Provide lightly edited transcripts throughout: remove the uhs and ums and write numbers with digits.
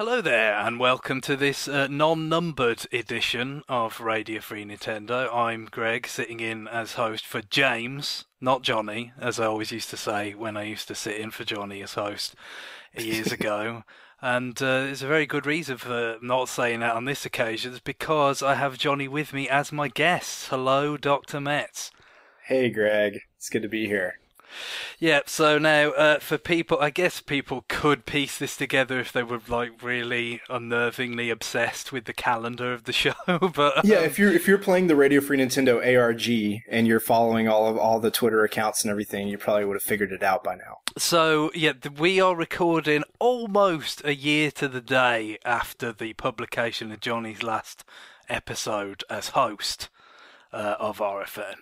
Hello there, and welcome to this non-numbered edition of Radio Free Nintendo. I'm Greg, sitting in as host for James, not Johnny, as I always used to say when I used to sit in for Johnny as host years ago. And there's a very good reason for not saying that on this occasion. It's because I have Johnny with me as my guest. Hello, Dr. Metz. Hey, Greg. It's good to be here. Yeah, so now for people, I guess people could piece this together if they were like really unnervingly obsessed with the calendar of the show. But yeah, if you're playing the Radio Free Nintendo ARG and you're following all the Twitter accounts and everything, you probably would have figured it out by now. So yeah, we are recording almost a year to the day after the publication of Johnny's last episode as host of RFN.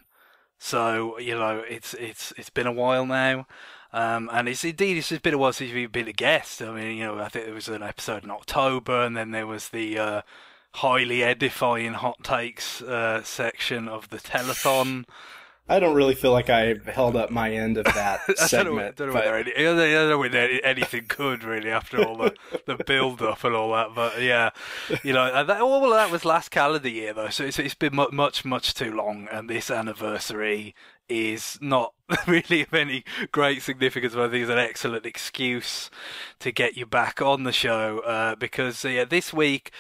So, you know, it's been a while now, and it's just been a while since you've been a guest. I mean, you know, I think there was an episode in October, and then there was the highly edifying hot takes section of the telethon. I don't really feel like I held up my end of that segment. I don't know whether anything could really after all the build up and all that. But yeah, you know, all of that was last calendar year though, so it's been much too long, and this anniversary is not really of any great significance, but I think it's an excellent excuse to get you back on the show because this week,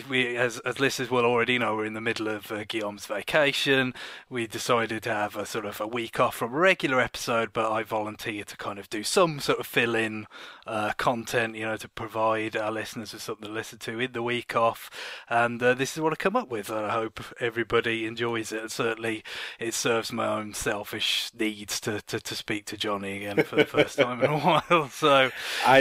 as listeners will already know, we're in the middle of Guillaume's vacation. We decided to have a sort of a week off from a regular episode, but I volunteered to kind of do some sort of fill-in content, you know, to provide our listeners with something to listen to in the week off. And this is what I come up with. And I hope everybody enjoys it. And certainly, it serves my own selfish needs to speak to Johnny again for the first time in a while. So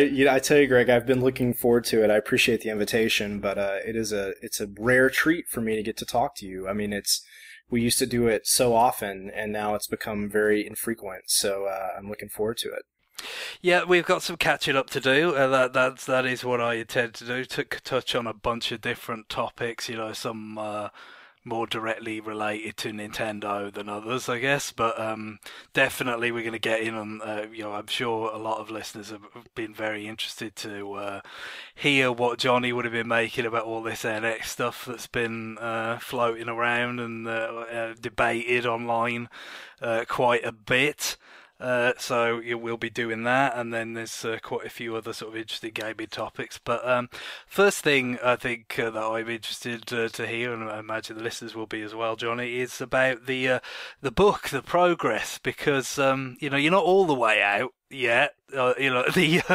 I tell you, Greg, I've been looking forward to it. I appreciate the invitation, but it's a rare treat for me to get to talk to you. I mean, we used to do it so often, and now it's become very infrequent. So I'm looking forward to it. Yeah, we've got some catching up to do. That is what I intend to do. To touch on a bunch of different topics. You know, some more directly related to Nintendo than others, I guess. But definitely, we're going to get in on. You know, I'm sure a lot of listeners have been very interested to hear what Johnny would have been making about all this NX stuff that's been floating around and debated online quite a bit. So we'll be doing that, and then there's quite a few other sort of interesting gaming topics. But first thing I think that I'm interested to hear, and I imagine the listeners will be as well, Johnny, is about the book, the progress, because you know, you're not all the way out yet. You know,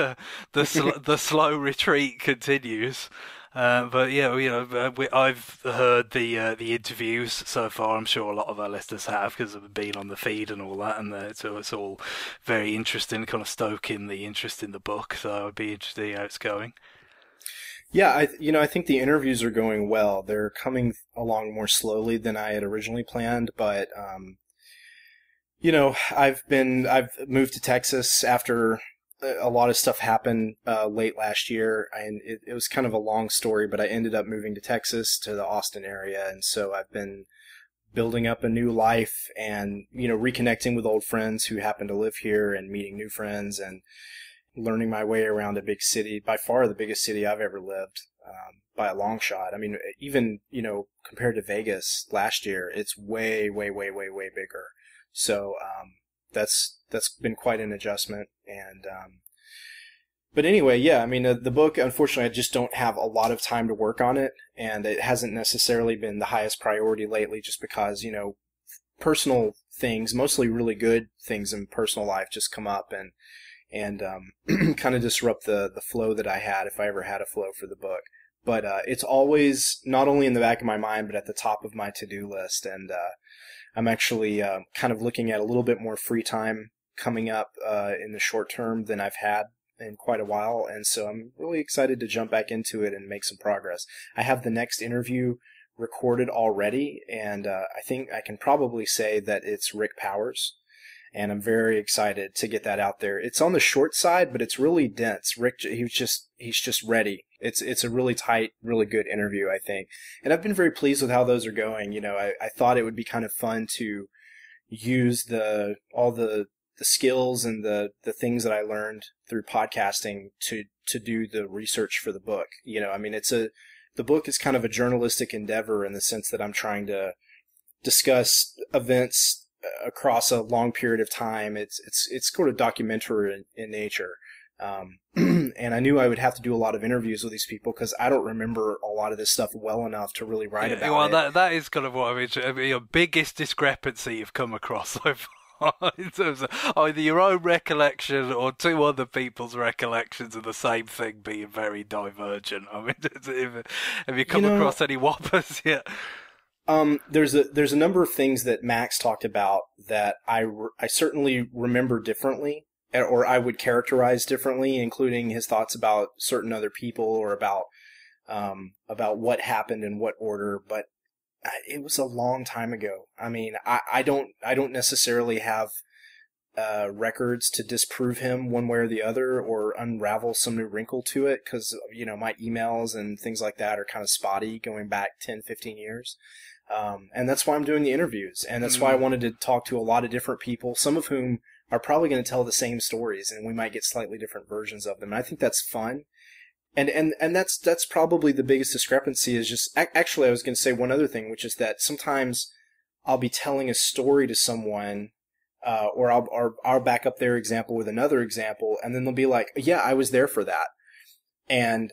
the slow retreat continues. But yeah, you know, I've heard the interviews so far. I'm sure a lot of our listeners have because I've been on the feed and all that, and so it's all very interesting, kind of stoking the interest in the book. So I'd be interested to see how it's going. Yeah, I think the interviews are going well. They're coming along more slowly than I had originally planned, but you know, I've moved to Texas after a lot of stuff happened late last year, and it was kind of a long story, but I ended up moving to Texas, to the Austin area, and so I've been building up a new life and, you know, reconnecting with old friends who happen to live here and meeting new friends and learning my way around a big city, by far the biggest city I've ever lived, by a long shot. I mean, even, you know, compared to Vegas last year, it's way, way, way, way, way bigger. So that's been quite an adjustment. And but anyway, yeah, I mean, the book, unfortunately, I just don't have a lot of time to work on it, and it hasn't necessarily been the highest priority lately just because, you know, personal things, mostly really good things in personal life, just come up and kind of disrupt the flow that I had, if I ever had a flow for the book. But it's always not only in the back of my mind, but at the top of my to-do list, and I'm actually kind of looking at a little bit more free time coming up in the short term than I've had in quite a while, and so I'm really excited to jump back into it and make some progress. I have the next interview recorded already, and I think I can probably say that it's Rick Powers, and I'm very excited to get that out there. It's on the short side, but it's really dense. Rick, he's just ready. It's a really tight, really good interview, I think, and I've been very pleased with how those are going. You know, I thought it would be kind of fun to use all the the skills and the things that I learned through podcasting to do the research for the book. You know, I mean, the book is kind of a journalistic endeavor in the sense that I'm trying to discuss events across a long period of time. It's sort of documentary in nature. And I knew I would have to do a lot of interviews with these people because I don't remember a lot of this stuff well enough to really write about well, it. Well, that is kind of what I mean, your biggest discrepancy you've come across so far in terms of either your own recollection or two other people's recollections of the same thing being very divergent. I mean, have you come across any whoppers yet? There's a number of things that Max talked about that I certainly remember differently, or I would characterize differently, including his thoughts about certain other people or about what happened in what order. But it was a long time ago. I mean, I don't necessarily have records to disprove him one way or the other or unravel some new wrinkle to it because, you know, my emails and things like that are kind of spotty going back 10, 15 years. And that's why I'm doing the interviews. And that's why I wanted to talk to a lot of different people, some of whom are probably going to tell the same stories, and we might get slightly different versions of them. And I think that's fun. And that's probably the biggest discrepancy is just, actually, I was going to say one other thing, which is that sometimes I'll be telling a story to someone, or I'll back up their example with another example, and then they'll be like, yeah, I was there for that. And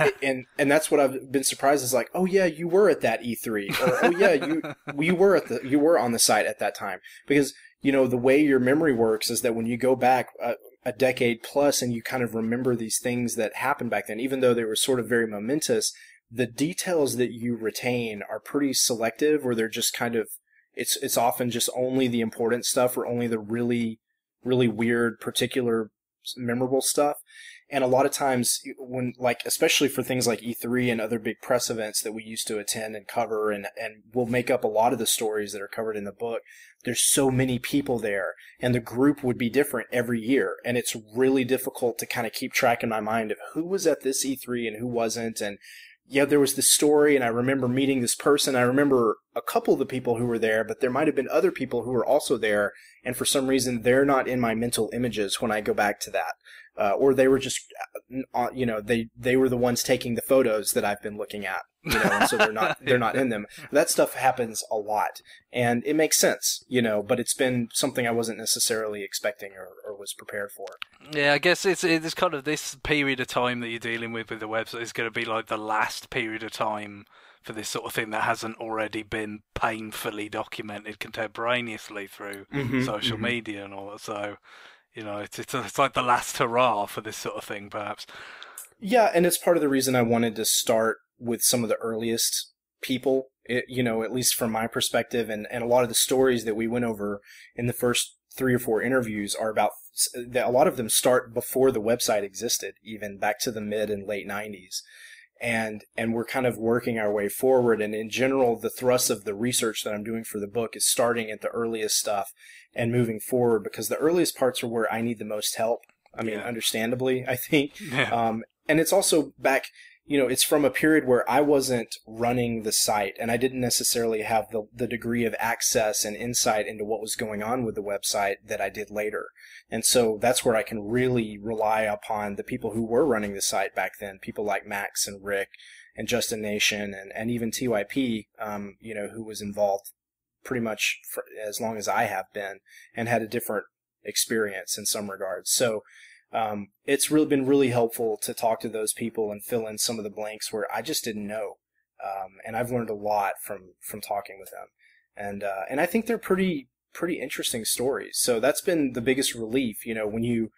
that's what I've been surprised is like, oh yeah, you were at that E3, or oh yeah, you were on the site at that time. Because, you know, the way your memory works is that when you go back a decade plus and you kind of remember these things that happened back then, even though they were sort of very momentous, the details that you retain are pretty selective, or they're just kind of, it's often just only the important stuff or only the really, really weird, particular, memorable stuff. And a lot of times when, like, especially for things like E3 and other big press events that we used to attend and cover, and we'll make up a lot of the stories that are covered in the book, there's so many people there, and the group would be different every year. And it's really difficult to kind of keep track in my mind of who was at this E3 and who wasn't. And yeah, there was this story, and I remember meeting this person. I remember a couple of the people who were there, but there might have been other people who were also there, and for some reason they're not in my mental images when I go back to that. Or they were just, you know, they were the ones taking the photos that I've been looking at, you know, and so they're not in them. That stuff happens a lot, and it makes sense, you know, but it's been something I wasn't necessarily expecting or was prepared for. Yeah, I guess it's kind of this period of time that you're dealing with the website is going to be like the last period of time for this sort of thing that hasn't already been painfully documented contemporaneously through social media and all that. So, you know, it's like the last hurrah for this sort of thing, perhaps. Yeah, and it's part of the reason I wanted to start with some of the earliest people, you know, at least from my perspective, and a lot of the stories that we went over in the first 3 or 4 interviews are about, a lot of them start before the website existed, even back to the mid and late 90s. And we're kind of working our way forward. And in general, the thrust of the research that I'm doing for the book is starting at the earliest stuff and moving forward, because the earliest parts are where I need the most help. I mean, understandably, I think. Yeah. And it's also back, you know, it's from a period where I wasn't running the site, and I didn't necessarily have the degree of access and insight into what was going on with the website that I did later. And so that's where I can really rely upon the people who were running the site back then, people like Max and Rick and Justin Nation and even TYP, you know, who was involved pretty much for as long as I have been and had a different experience in some regards. So it's really been really helpful to talk to those people and fill in some of the blanks where I just didn't know. And I've learned a lot from talking with them. And I think they're pretty interesting stories. So that's been the biggest relief, you know, when you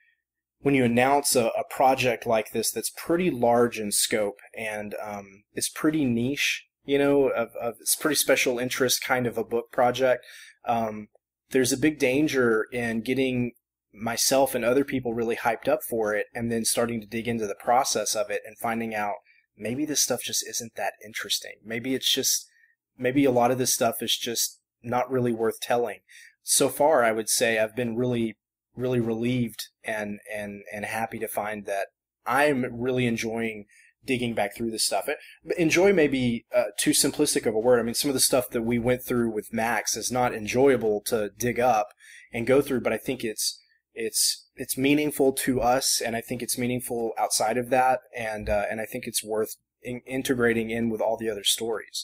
announce a project like this that's pretty large in scope and it's pretty niche, you know, of it's pretty special interest kind of a book project. There's a big danger in getting myself and other people really hyped up for it and then starting to dig into the process of it and finding out maybe this stuff just isn't that interesting. Maybe a lot of this stuff is just not really worth telling. So far, I would say I've been really, really relieved and happy to find that I'm really enjoying digging back through this stuff. Enjoy may be too simplistic of a word. I mean, some of the stuff that we went through with Max is not enjoyable to dig up and go through, but I think it's meaningful to us, and I think it's meaningful outside of that, and I think it's worth integrating in with all the other stories.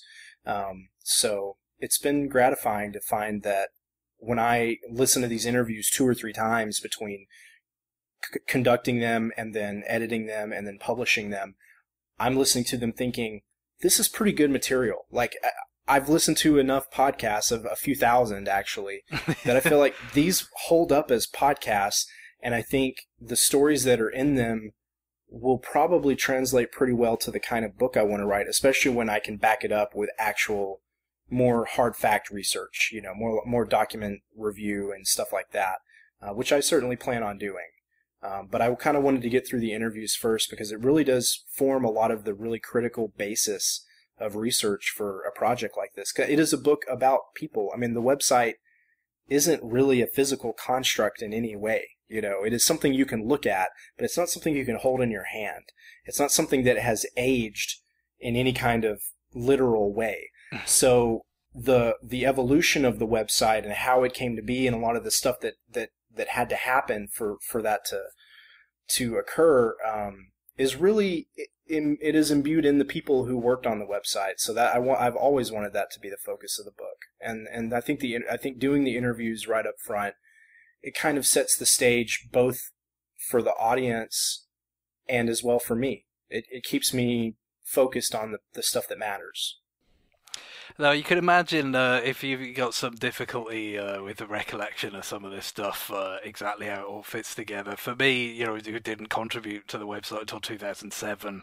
So it's been gratifying to find that when I listen to these interviews 2 or 3 times between conducting them and then editing them and then publishing them, I'm listening to them thinking, this is pretty good material. Like, I've listened to enough podcasts, of a few thousand actually, that I feel like these hold up as podcasts, and I think the stories that are in them will probably translate pretty well to the kind of book I want to write, especially when I can back it up with actual more hard fact research, more document review and stuff like that, which I certainly plan on doing. But I kind of wanted to get through the interviews first because it really does form a lot of the really critical basis of research for a project like this. It is a book about people. I mean, the website isn't really a physical construct in any way. It is something you can look at, but it's not something you can hold in your hand. It's not something that has aged in any kind of literal way. So the evolution of the website and how it came to be, and a lot of the stuff that had to happen for that to occur, is really it is imbued in the people who worked on the website. So that I've always wanted that to be the focus of the book, and I think doing the interviews right up front, it kind of sets the stage both for the audience and as well for me. It keeps me focused on the stuff that matters. Now, you can imagine if you've got some difficulty with the recollection of some of this stuff, exactly how it all fits together. For me, who didn't contribute to the website until 2007,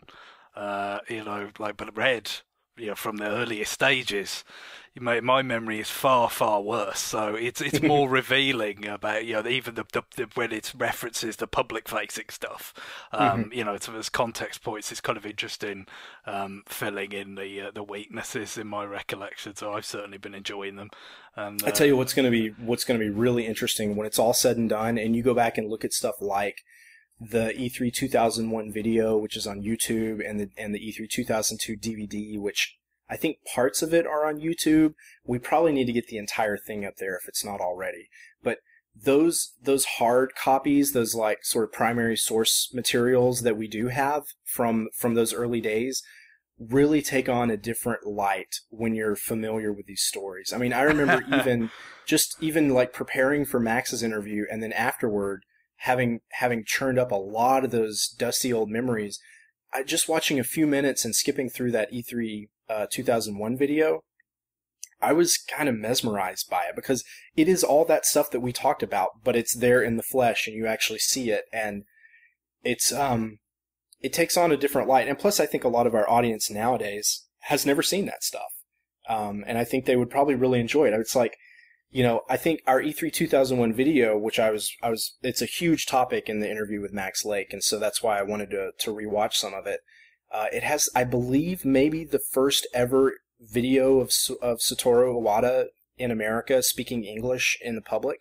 but read, from the earliest stages, my memory is far, far worse. So it's more revealing about, even the when it references the public-facing stuff. So as context points, it's kind of interesting filling in the weaknesses in my recollection. So I've certainly been enjoying them. And I tell you what's going to be really interesting when it's all said and done, and you go back and look at stuff like the E3 2001 video, which is on YouTube, and the E3 2002 DVD, which I think parts of it are on YouTube. We probably need to get the entire thing up there if it's not already. But those hard copies, those like sort of primary source materials that we do have from those early days, really take on a different light when you're familiar with these stories. I mean, I remember even like preparing for Max's interview, and then afterward having churned up a lot of those dusty old memories, just watching a few minutes and skipping through that E3 2001 video, I was kind of mesmerized by it, because it is all that stuff that we talked about, but it's there in the flesh and you actually see it, and it's it takes on a different light. And plus, I think a lot of our audience nowadays has never seen that stuff, and I think they would probably really enjoy it. It's like, I think our E3 2001 video, which it's a huge topic in the interview with Max Lake, and so that's why I wanted to rewatch some of it. It has, I believe, maybe the first ever video of Satoru Iwata in America speaking English in the public,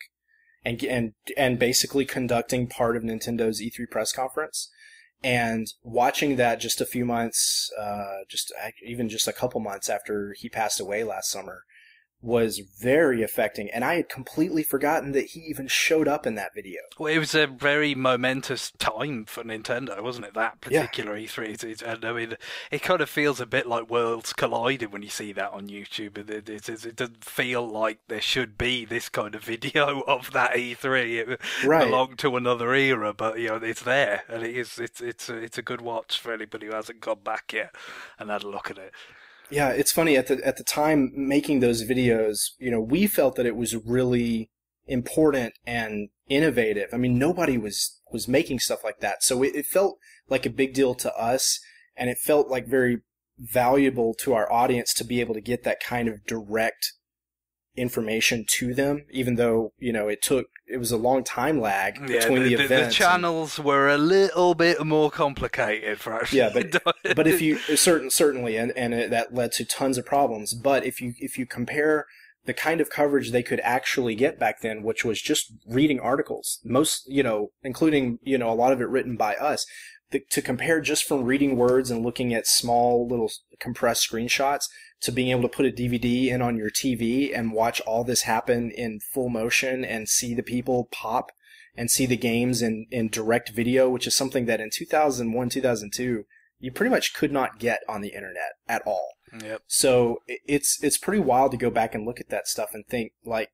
and basically conducting part of Nintendo's E3 press conference. And watching that just a few months, even just a couple months after he passed away last summer, was very affecting, and I had completely forgotten that he even showed up in that video. Well, it was a very momentous time for Nintendo, wasn't it? That particular E3, and I mean, it kind of feels a bit like worlds colliding when you see that on YouTube. It doesn't feel like there should be this kind of video of that E3. It belonged to another era, but it's there, and it's a good watch for anybody who hasn't gone back yet and had a look at it. Yeah, it's funny, at the time making those videos, we felt that it was really important and innovative. I mean, nobody was making stuff like that. So it felt like a big deal to us, and it felt like very valuable to our audience to be able to get that kind of direct information to them, even though, it was a long time lag between the events. The channels were a little bit more complicated for actually. Yeah, but if you certainly, and that led to tons of problems. But if you compare the kind of coverage they could actually get back then, which was just reading articles, most, including, a lot of it written by us, to compare just from reading words and looking at small little compressed screenshots to being able to put a DVD in on your TV and watch all this happen in full motion and see the people pop and see the games in direct video, which is something that in 2001, 2002, you pretty much could not get on the internet at all. Yep. So it's pretty wild to go back and look at that stuff and think, like,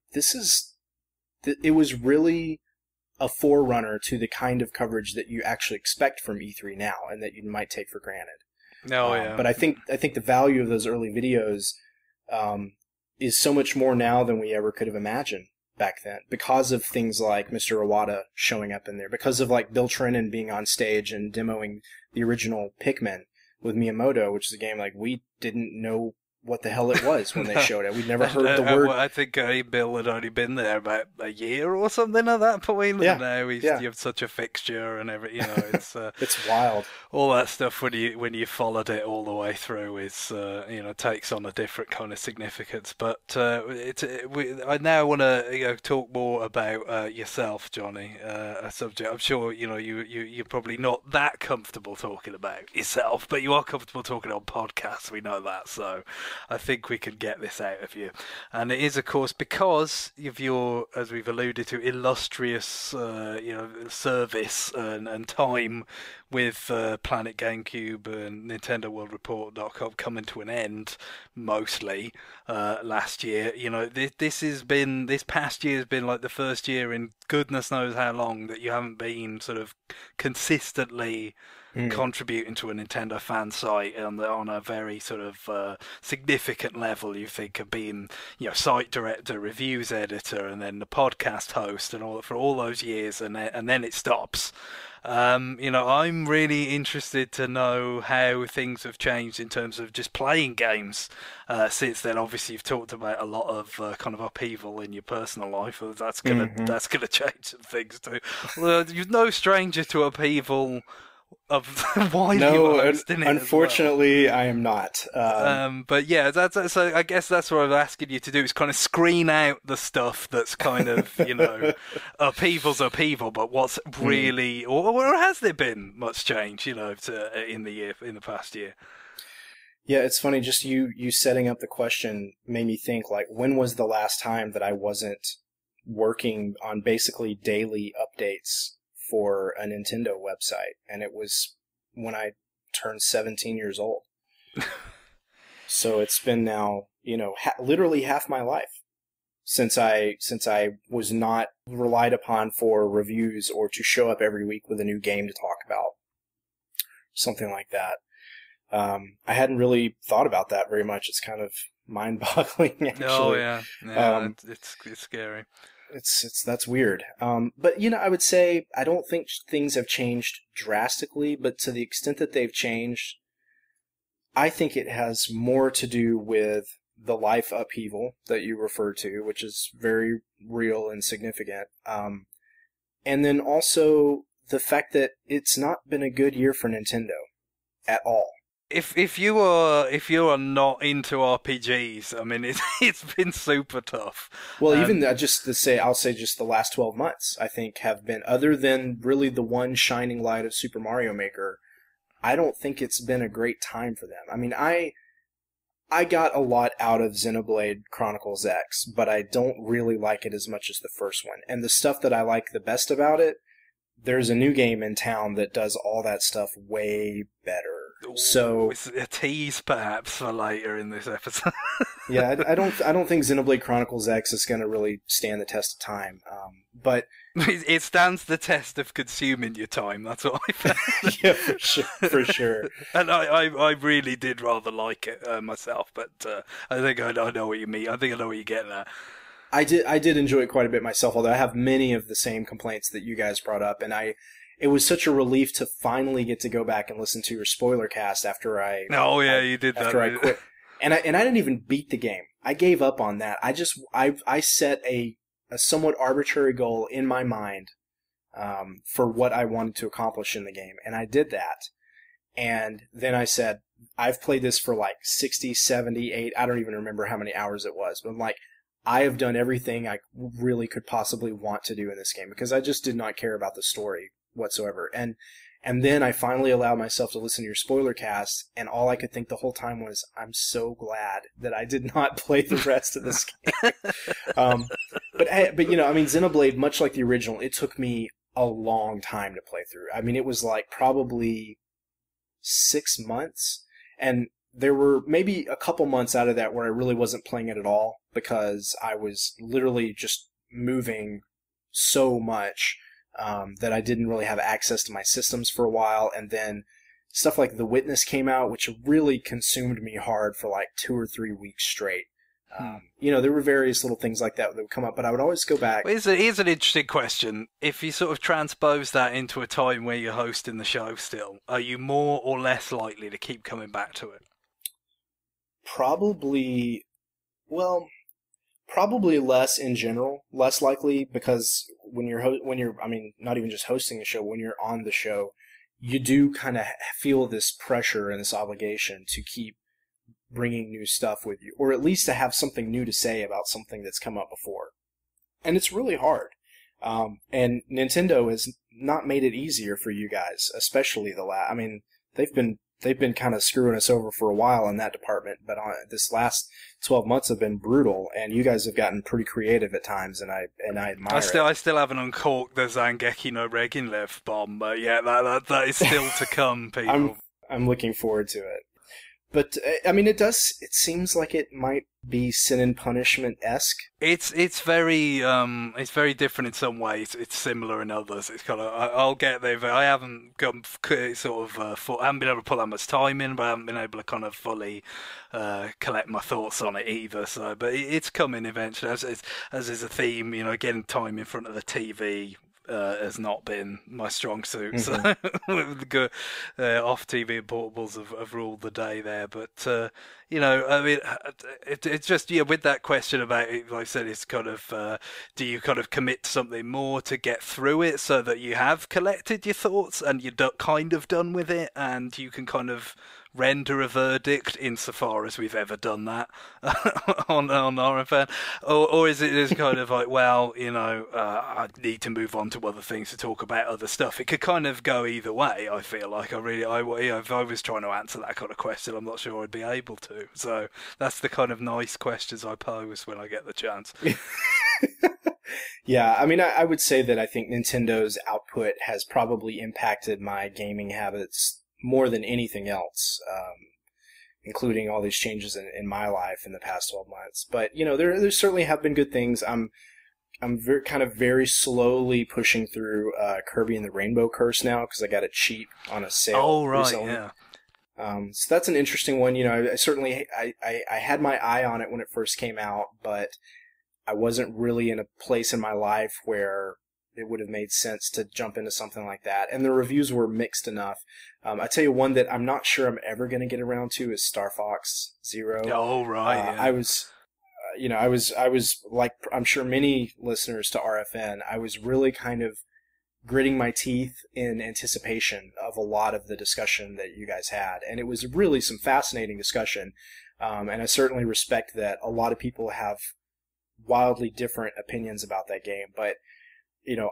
it was really a forerunner to the kind of coverage that you actually expect from E3 now and that you might take for granted. Yeah. But I think the value of those early videos is so much more now than we ever could have imagined back then, because of things like Mr. Iwata showing up in there, because of like Bill Trinen being on stage and demoing the original Pikmin with Miyamoto, which is a game like we didn't know what the hell it was when they showed it. We'd never heard the word. I think Bill had only been there about a year or something at that point. Yeah. And now you have such a fixture and it's it's wild. All that stuff when you followed it all the way through is takes on a different kind of significance. But I now want to talk more about yourself, Johnny. A subject I'm sure you're probably not that comfortable talking about yourself, but you are comfortable talking on podcasts. We know that, so I think we can get this out of you. And it is, of course, because of your, as we've alluded to, illustrious service and time with Planet GameCube and NintendoWorldReport.com coming to an end mostly last year. This past year has been like the first year in goodness knows how long that you haven't been sort of consistently contributing to a Nintendo fan site on a very sort of significant level. You think of being, site director, reviews editor, and then the podcast host, and all for all those years, and then it stops. I'm really interested to know how things have changed in terms of just playing games since then. Obviously, you've talked about a lot of kind of upheaval in your personal life. That's gonna change some things too. Well, you're no stranger to upheaval of why you hosting it. Unfortunately, I am not. But yeah, so I guess that's what I'm asking you to do, is kind of screen out the stuff that's kind of upheaval's upheaval, but what's really or has there been much change in the past year? Yeah, it's funny. Just you setting up the question made me think, like, when was the last time that I wasn't working on basically daily updates for a Nintendo website? And it was when I turned 17 years old. So it's been now, literally half my life since I was not relied upon for reviews or to show up every week with a new game to talk about. Something like that. I hadn't really thought about that very much. It's kind of mind-boggling, actually. Oh, yeah. It's scary. That's weird. But I would say I don't think things have changed drastically, but to the extent that they've changed, I think it has more to do with the life upheaval that you referred to, which is very real and significant. And then also the fact that it's not been a good year for Nintendo at all. If you are not into RPGs, I mean, it's been super tough. Well, even I'll say just the last 12 months, I think, have been, other than really the one shining light of Super Mario Maker, I don't think it's been a great time for them. I mean, I got a lot out of Xenoblade Chronicles X, but I don't really like it as much as the first one. And the stuff that I like the best about it, there's a new game in town that does all that stuff way better. So it's a tease, perhaps, for later in this episode. Yeah, I don't think Xenoblade Chronicles X is going to really stand the test of time. But it stands the test of consuming your time. That's what I found. Yeah, for sure. And I really did rather like it myself. But I think I know what you mean. I think I know what you're getting at. I did enjoy it quite a bit myself, although I have many of the same complaints that you guys brought up, and it was such a relief to finally get to go back and listen to your spoiler cast after I. Oh yeah, you did that. After I quit, and I didn't even beat the game. I gave up on that. I set a somewhat arbitrary goal in my mind for what I wanted to accomplish in the game, and I did that. And then I said, I've played this for like 60, 70, 8, I don't even remember how many hours it was, but I'm like, I have done everything I really could possibly want to do in this game because I just did not care about the story whatsoever. And then I finally allowed myself to listen to your spoiler cast, and all I could think the whole time was, I'm so glad that I did not play the rest of this game. But you know, I mean, Xenoblade, much like the original, it took me a long time to play through. I mean, it was like probably 6 months, and there were maybe a couple months out of that where I really wasn't playing it at all because I was literally just moving so much that I didn't really have access to my systems for a while. And then stuff like The Witness came out, which really consumed me hard for like 2 or 3 weeks straight. You know, there were various little things like that would come up, but I would always go back. Well, here's an interesting question. If you sort of transpose that into a time where you're hosting the show still, are you more or less likely to keep coming back to it? Probably less in general, less likely, because when you're, I mean, not even just hosting the show, when you're on the show, you do kind of feel this pressure and this obligation to keep bringing new stuff with you, or at least to have something new to say about something that's come up before. And it's really hard. And Nintendo has not made it easier for you guys, especially I mean, they've been kind of screwing us over for a while in that department, but this last 12 months have been brutal, and you guys have gotten pretty creative at times, and I admire it. I still haven't uncorked the Zangief no Reginlev bomb, but yeah, that is still to come, people. I'm looking forward to it. But I mean, it seems like it might be Sin and Punishment-esque. It's very different in some ways. It's similar in others. It's kind of, I'll get there. I haven't got sort of I haven't been able to put that much time in, but I haven't been able to kind of fully collect my thoughts on it either. So, but it's coming eventually, as is a theme. You know, getting time in front of the TV has not been my strong suit. Mm-hmm. So off TV and portables have ruled the day there. But you know, I mean, it's just, yeah, with that question about it, like I said, it's kind of do you kind of commit to something more to get through it so that you have collected your thoughts and you're kind of done with it and you can kind of render a verdict insofar as we've ever done that on RFN, or is it just kind of like, well, you know, I need to move on to other things to talk about other stuff? It could kind of go either way. I feel like if I was trying to answer that kind of question, I'm not sure I'd be able to. So that's the kind of nice questions I pose when I get the chance. Yeah, I mean, I would say that I think Nintendo's output has probably impacted my gaming habits more than anything else, including all these changes in my life in the past 12 months. But, you know, there certainly have been good things. I'm very slowly pushing through Kirby and the Rainbow Curse now because I got it cheap on a sale recently. Yeah. So that's an interesting one. You know, I had my eye on it when it first came out, but I wasn't really in a place in my life where it would have made sense to jump into something like that. And the reviews were mixed enough. I tell you one that I'm not sure I'm ever going to get around to is Star Fox Zero. Oh, right. Yeah. I was like, I'm sure many listeners to RFN, I was really kind of gritting my teeth in anticipation of a lot of the discussion that you guys had. And it was really some fascinating discussion. And I certainly respect that a lot of people have wildly different opinions about that game. But you know,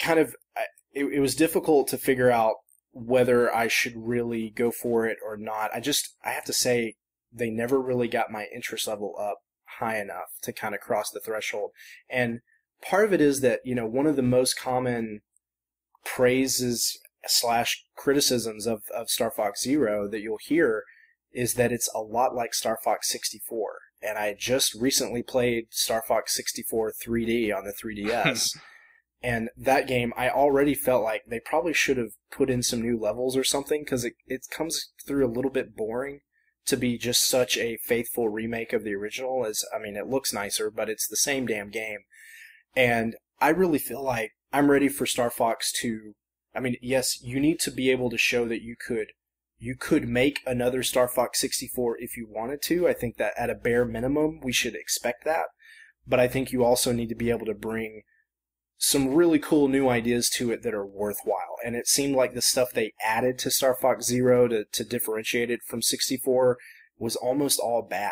it was difficult to figure out whether I should really go for it or not. I have to say, they never really got my interest level up high enough to kind of cross the threshold. And part of it is that, you know, one of the most common praises / criticisms of Star Fox Zero that you'll hear is that it's a lot like Star Fox 64. And I just recently played Star Fox 64 3D on the 3DS. And that game, I already felt like they probably should have put in some new levels or something, because it comes through a little bit boring to be just such a faithful remake of the original. I mean, it looks nicer, but it's the same damn game. And I really feel like I'm ready for Star Fox to... I mean, yes, you need to be able to show that you could make another Star Fox 64 if you wanted to. I think that at a bare minimum, we should expect that. But I think you also need to be able to bring some really cool new ideas to it that are worthwhile. And it seemed like the stuff they added to Star Fox Zero to differentiate it from 64 was almost all bad.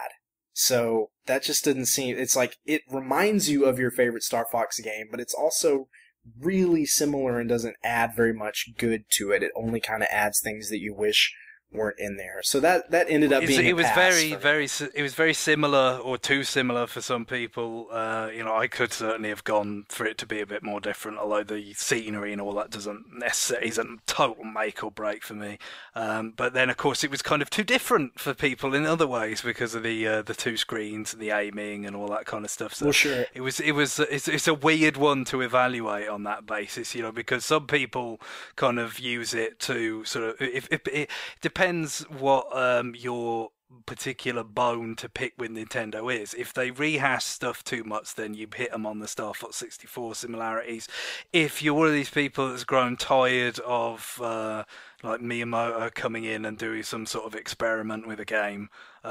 So that just didn't seem. It's like it reminds you of your favorite Star Fox game, but it's also really similar and doesn't add very much good to it. It only kind of adds things that you wish weren't in there. So that ended up being it was a pass very for me. very it was very similar or too similar for some people. I could certainly have gone for it to be a bit more different, although the scenery and all that doesn't necessarily isn't total make or break for me. But then of course it was kind of too different for people in other ways because of the two screens and the aiming and all that kind of stuff. So Well, sure. it's a weird one to evaluate on that basis, because some people kind of use it to sort of if it depends what your particular bone to pick with Nintendo is. If they rehash stuff too much, then you hit them on the Star Fox 64 similarities. If you're one of these people that's grown tired of like Miyamoto coming in and doing some sort of experiment with a game,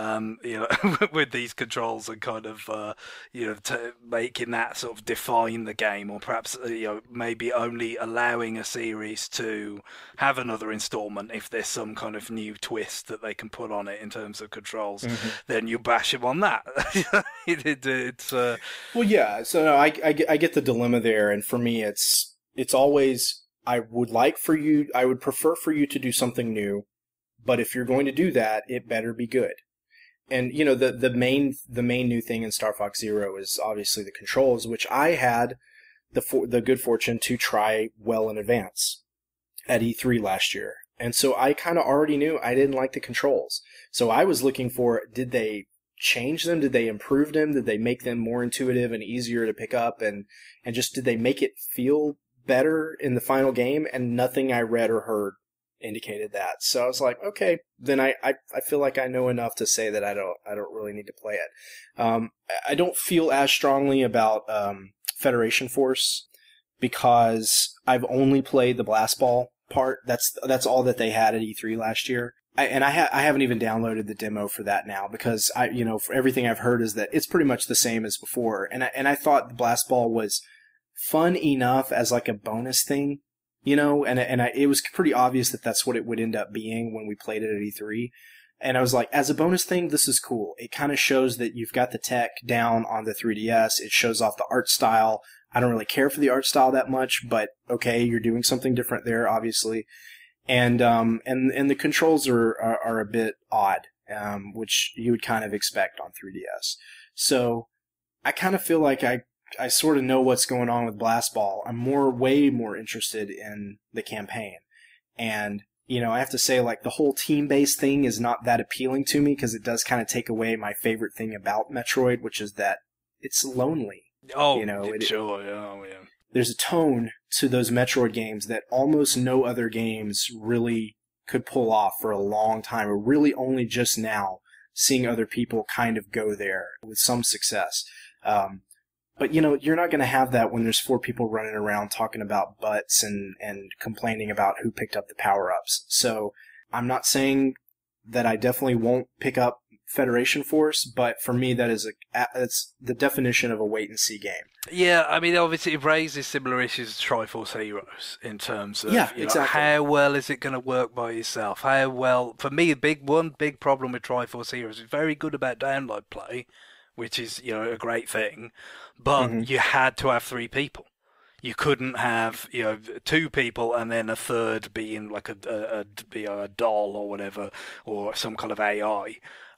with these controls and kind of, making that sort of define the game, or perhaps, maybe only allowing a series to have another installment if there's some kind of new twist that they can put on it in terms of controls, then you bash them on that. It's Well, yeah. So no, I get the dilemma there, and for me, it's always I would prefer for you to do something new, but if you're going to do that, it better be good. And the main new thing in Star Fox Zero is obviously the controls, which I had the good fortune to try well in advance at E3 last year. And so I kind of already knew I didn't like the controls. So I was looking for, did they change them? Did they improve them? Did they make them more intuitive and easier to pick up? And just did they make it feel better in the final game? And nothing I read or heard indicated that. So I was like, okay, then I feel like I know enough to say that I don't really need to play it. I don't feel as strongly about Federation Force because I've only played the Blast Ball part. That's all that they had at E3 last year. I haven't even downloaded the demo for that now because for everything I've heard is that it's pretty much the same as before. And I thought the Blast Ball was fun enough as like a bonus thing, it was pretty obvious that that's what it would end up being when we played it at E3. And I was like, as a bonus thing, this is cool. It kind of shows that you've got the tech down on the 3DS. It shows off the art style. I don't really care for the art style that much, but okay, you're doing something different there, obviously. And the controls are a bit odd, which you would kind of expect on 3DS. So I kind of feel like I sort of know what's going on with Blast Ball. I'm way more interested in the campaign. And, I have to say, like, the whole team-based thing is not that appealing to me because it does kind of take away my favorite thing about Metroid, which is that it's lonely. Oh, sure, yeah. There's a tone to those Metroid games that almost no other games really could pull off for a long time, or really only just now seeing other people kind of go there with some success. But, you're not going to have that when there's 4 people running around talking about butts and complaining about who picked up the power-ups. So I'm not saying that I definitely won't pick up Federation Force, but for me that is it's the definition of a wait-and-see game. Yeah, I mean, obviously it raises similar issues to Triforce Heroes in terms of exactly. How well is it going to work by yourself? How well, for me, one big problem with Triforce Heroes is very good about download play, which is, a great thing, but you had to have 3 people. You couldn't have, 2 people and then a third being like a doll or whatever, or some kind of AI.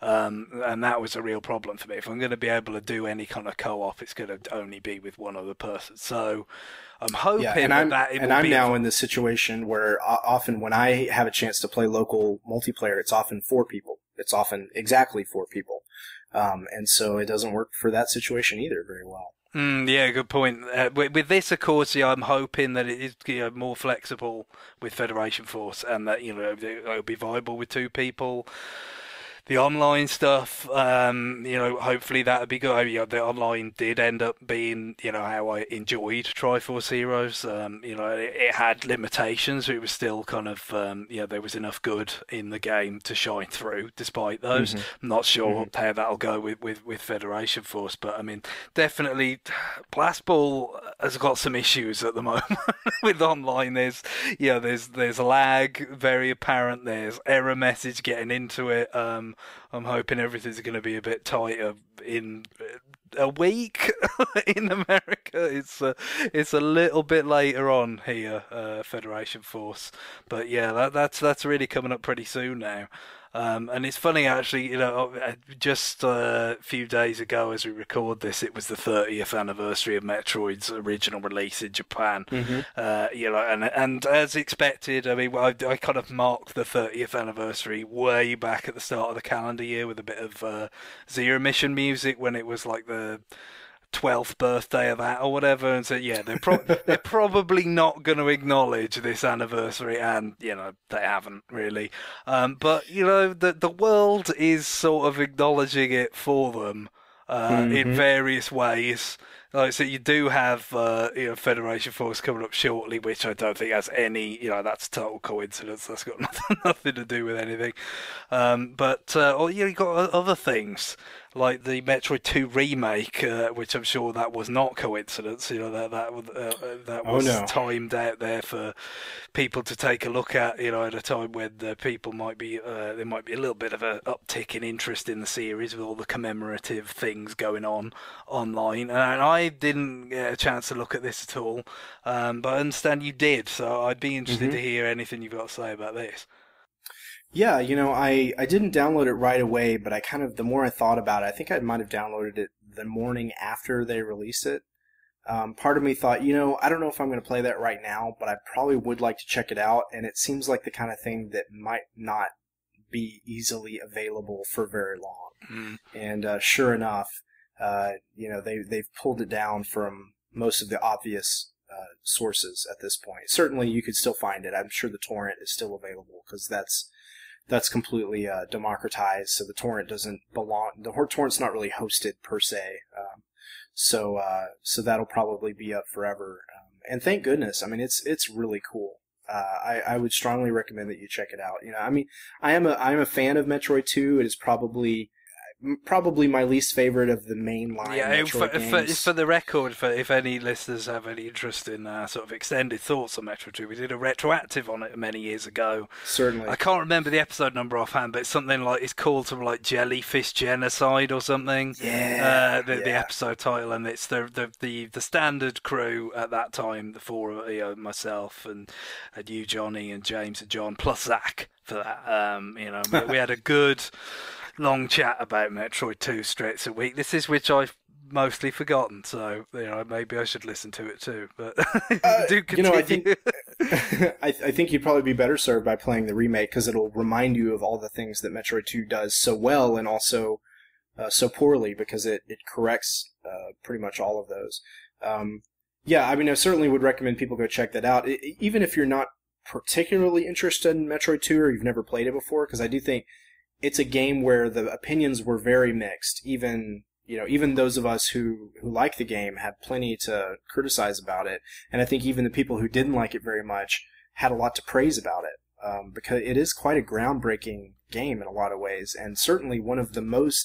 And that was a real problem for me. If I'm going to be able to do any kind of co-op, it's going to only be with one other person. So I'm hoping I'm now in the situation where often when I have a chance to play local multiplayer, it's often 4 people. It's often exactly 4 people. And so it doesn't work for that situation either very well. Yeah, good point. With this, of course, I'm hoping that it is more flexible with Federation Force, and that it'll be viable with 2 people. The online stuff, hopefully that'll be good. The online did end up being, how I enjoyed Triforce Heroes. It had limitations, but it was still kind of, there was enough good in the game to shine through despite those. I'm not sure how that'll go with Federation Force, but I mean, definitely Blast Ball has got some issues at the moment with online. There's lag, very apparent. There's error message getting into it. I'm hoping everything's going to be a bit tighter in a week in America. It's a little bit later on here, Federation Force, but yeah, that's really coming up pretty soon now. And it's funny actually, just a few days ago as we record this, it was the 30th anniversary of Metroid's original release in Japan. And as expected, I mean, I kind of marked the 30th anniversary way back at the start of the calendar year with a bit of Zero Mission music when it was like the 12th birthday of that or whatever, and so yeah, they're probably not going to acknowledge this anniversary, and they haven't really. But the world is sort of acknowledging it for them in various ways. Like, so you do have Federation Force coming up shortly, which I don't think has any, that's total coincidence. That's got nothing to do with anything. But you've got other things like the Metroid 2 remake, which I'm sure that was not coincidence. That was timed out there for people to take a look at. At a time when people might be there might be a little bit of an uptick in interest in the series with all the commemorative things going on online. And I didn't get a chance to look at this at all, but I understand you did. So I'd be interested to hear anything you've got to say about this. Yeah, I didn't download it right away, but the more I thought about it, I think I might have downloaded it the morning after they released it. Part of me thought, I don't know if I'm going to play that right now, but I probably would like to check it out, and it seems like the kind of thing that might not be easily available for very long. And sure enough, they've pulled it down from most of the obvious sources at this point. Certainly, you could still find it. I'm sure the torrent is still available because that's completely democratized. So the torrent doesn't belong. The torrent's not really hosted per se. So that'll probably be up forever. And thank goodness. I mean, it's really cool. I would strongly recommend that you check it out. I'm a fan of Metroid 2. It is probably my least favorite of the mainline Metroid games. For the record, if any listeners have any interest in sort of extended thoughts on Metroid 2, we did a retroactive on it many years ago. Certainly. I can't remember the episode number offhand, but it's something like, it's called something like Jellyfish Genocide or something. Yeah. The episode title, and it's the standard crew at that time, the four, myself and you, Johnny, and James and John, plus Zach for that. We had a good long chat about Metroid 2 straight a week. This is which I've mostly forgotten, so maybe I should listen to it too. But do continue. I think you'd probably be better served by playing the remake because it'll remind you of all the things that Metroid 2 does so well and also so poorly, because it corrects pretty much all of those. I certainly would recommend people go check that out, even if you're not particularly interested in Metroid 2 or you've never played it before, because I do think it's a game where the opinions were very mixed. Even those of us who like the game had plenty to criticize about it. And I think even the people who didn't like it very much had a lot to praise about it, because it is quite a groundbreaking game in a lot of ways, and certainly one of the most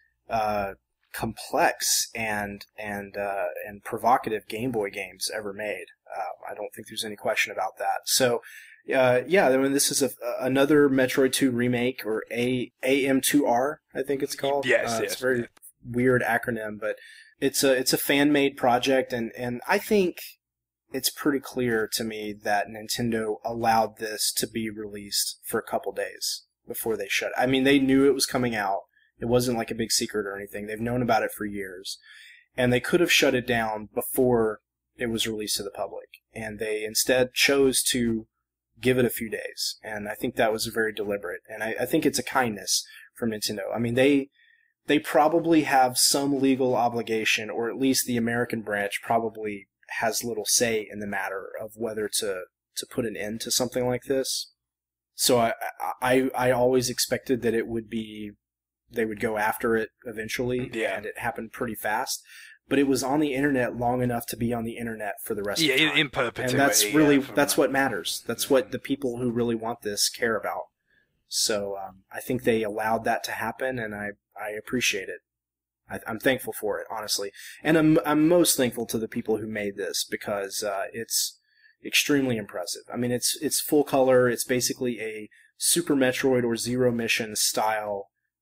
complex and provocative Game Boy games ever made. I don't think there's any question about that. So, I mean, this is another Metroid 2 remake, or AM2R, I think it's called. Yes, it's a very weird acronym, but it's a fan-made project, and I think it's pretty clear to me that Nintendo allowed this to be released for a couple days before they shut it. I mean, they knew it was coming out. It wasn't like a big secret or anything. They've known about it for years, and they could have shut it down before it was released to the public, and they instead chose to give it a few days, and I think that was very deliberate, and I think it's a kindness from Nintendo. I mean, they probably have some legal obligation, or at least the American branch probably has little say in the matter of whether to put an end to something like this. So I always expected that they would go after it eventually, and it happened pretty fast. But it was on the internet long enough to be on the internet for the rest of the time. In perpetuity. And that's what matters. That's what the people who really want this care about. So I think they allowed that to happen, and I appreciate it. I'm thankful for it, honestly. And I'm most thankful to the people who made this, because it's extremely impressive. I mean, it's full color. It's basically a Super Metroid or Zero Mission style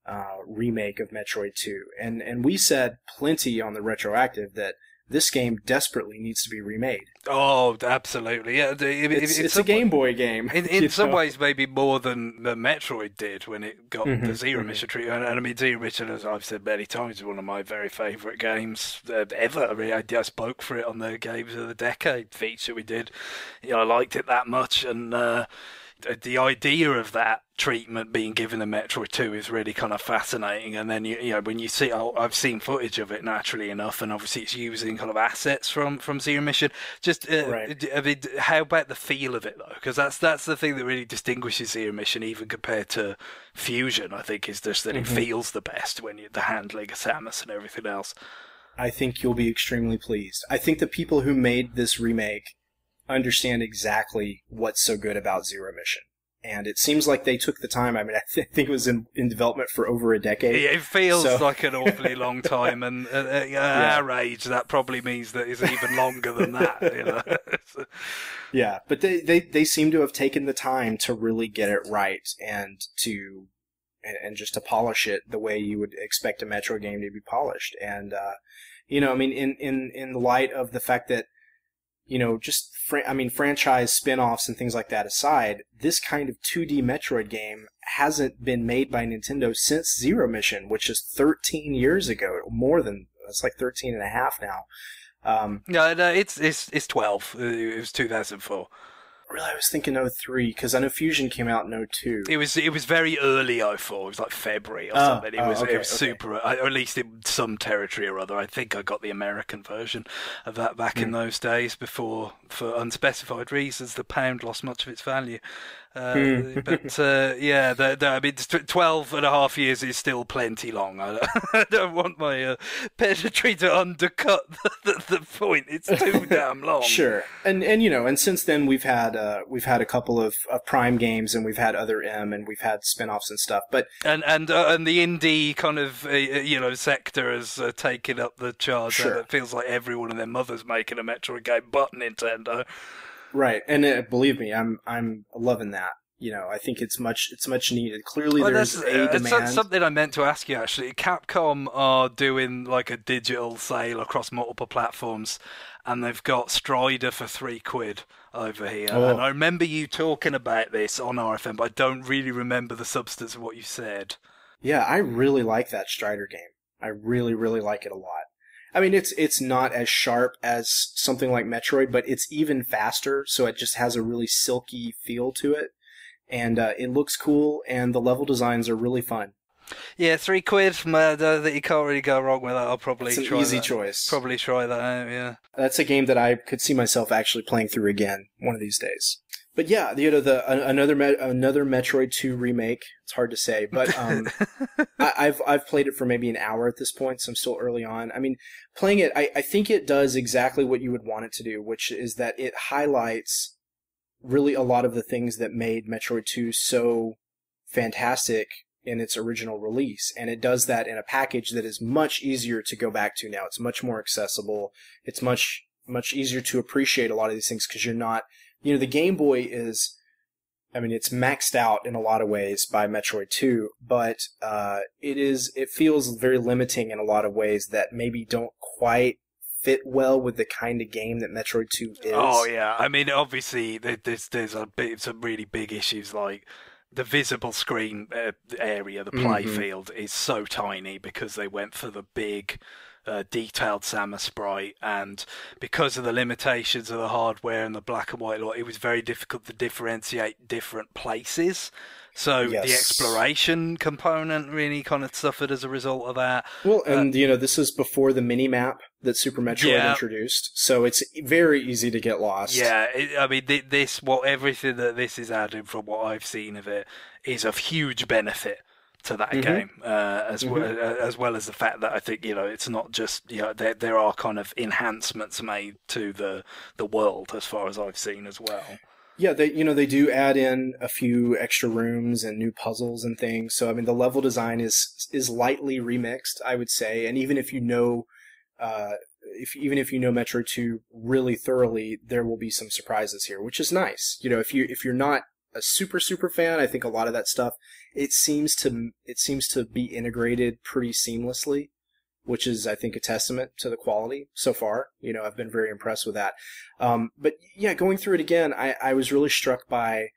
remake of Metroid 2. And we said plenty on the Retroactive that this game desperately needs to be remade. Oh, absolutely. Yeah, it's a Game Boy game. In some ways, maybe more than Metroid did when it got the Zero Mission treatment. And I mean, Zero Mission, as I've said many times, is one of my very favourite games ever. I mean, I spoke for it on the Games of the Decade feature we did. I liked it that much, and the idea of that treatment being given in Metroid 2 is really kind of fascinating. And then when you see, I've seen footage of it, naturally enough, and obviously it's using kind of assets from Zero Mission. Just right. I mean, how about the feel of it though? Because that's the thing that really distinguishes Zero Mission even compared to Fusion. I think is just that it feels the best when the handling of Samus and everything else. I think you'll be extremely pleased. I think the people who made this remake understand exactly what's so good about Zero Mission. And it seems like they took the time. I mean, I think it was in development for over a decade. Yeah, it feels like an awfully long time, and at our age, that probably means that it's even longer than that. Yeah, but they seem to have taken the time to really get it right and just to polish it the way you would expect a Metro game to be polished. And I mean, in the light of the fact that franchise spin-offs and things like that aside, this kind of 2D Metroid game hasn't been made by Nintendo since Zero Mission, which is 13 years ago. It's like 13 and a half now. No, it's 12. It was 2004. Really, I was thinking 03, because I know Fusion came out in 02. It was very early 04. It was like February or something. It was super, or at least in some territory or other. I think I got the American version of that back in those days before, for unspecified reasons, the pound lost much of its value. But I mean, 12 and a half years is still plenty long. I don't want my pedantry to undercut the point. It's too damn long. Sure, and since then we've had a couple of Prime games, and we've had other and we've had spin-offs and stuff. But and the indie kind of sector has taken up the charge. Sure. It feels like everyone and their mother's making a Metroid game, but Nintendo. Right, and believe me, I'm loving that. I think it's much needed. Clearly, there's a demand. That's something I meant to ask you actually. Capcom are doing like a digital sale across multiple platforms, and they've got Strider for £3 over here. Oh. And I remember you talking about this on RFM, but I don't really remember the substance of what you said. Yeah, I really like that Strider game. I really, really like it a lot. I mean, it's not as sharp as something like Metroid, but it's even faster, so it just has a really silky feel to it. And it looks cool, and the level designs are really fun. Yeah, £3 that you can't really go wrong with that. I'll probably it's an try easy that. choice. Probably try that out, yeah. That's a game that I could see myself actually playing through again one of these days. But yeah, another Metroid 2 remake. It's hard to say, but I've played it for maybe an hour at this point, so I'm still early on. I mean, playing it, I think it does exactly what you would want it to do, which is that it highlights really a lot of the things that made Metroid 2 so fantastic in its original release, and it does that in a package that is much easier to go back to now. It's much more accessible. It's much easier to appreciate a lot of these things because you're not, the Game Boy is, I mean, it's maxed out in a lot of ways by Metroid 2, but it feels very limiting in a lot of ways that maybe don't quite fit well with the kind of game that Metroid 2 is. Oh yeah, I mean, obviously there's some really big issues, like the visible screen area, the play field is so tiny because they went for the big detailed Samus sprite, and because of the limitations of the hardware and the black and white light, it was very difficult to differentiate different places. So the exploration component really kind of suffered as a result of that. Well, and this is before the mini map that Super Metroid introduced, so it's very easy to get lost. Yeah, everything that this is adding, from what I've seen of it, is of huge benefit to that game, as well as the fact that I think it's not just there are kind of enhancements made to the world as far as I've seen as well. Yeah, they do add in a few extra rooms and new puzzles and things. So I mean, the level design is lightly remixed, I would say. And even if you know Metroid 2 really thoroughly, there will be some surprises here, which is nice. If you're not a super fan. I think a lot of that stuff it seems to be integrated pretty seamlessly, which is, I think, a testament to the quality so far. I've been very impressed with that. But yeah, going through it again, I was really struck by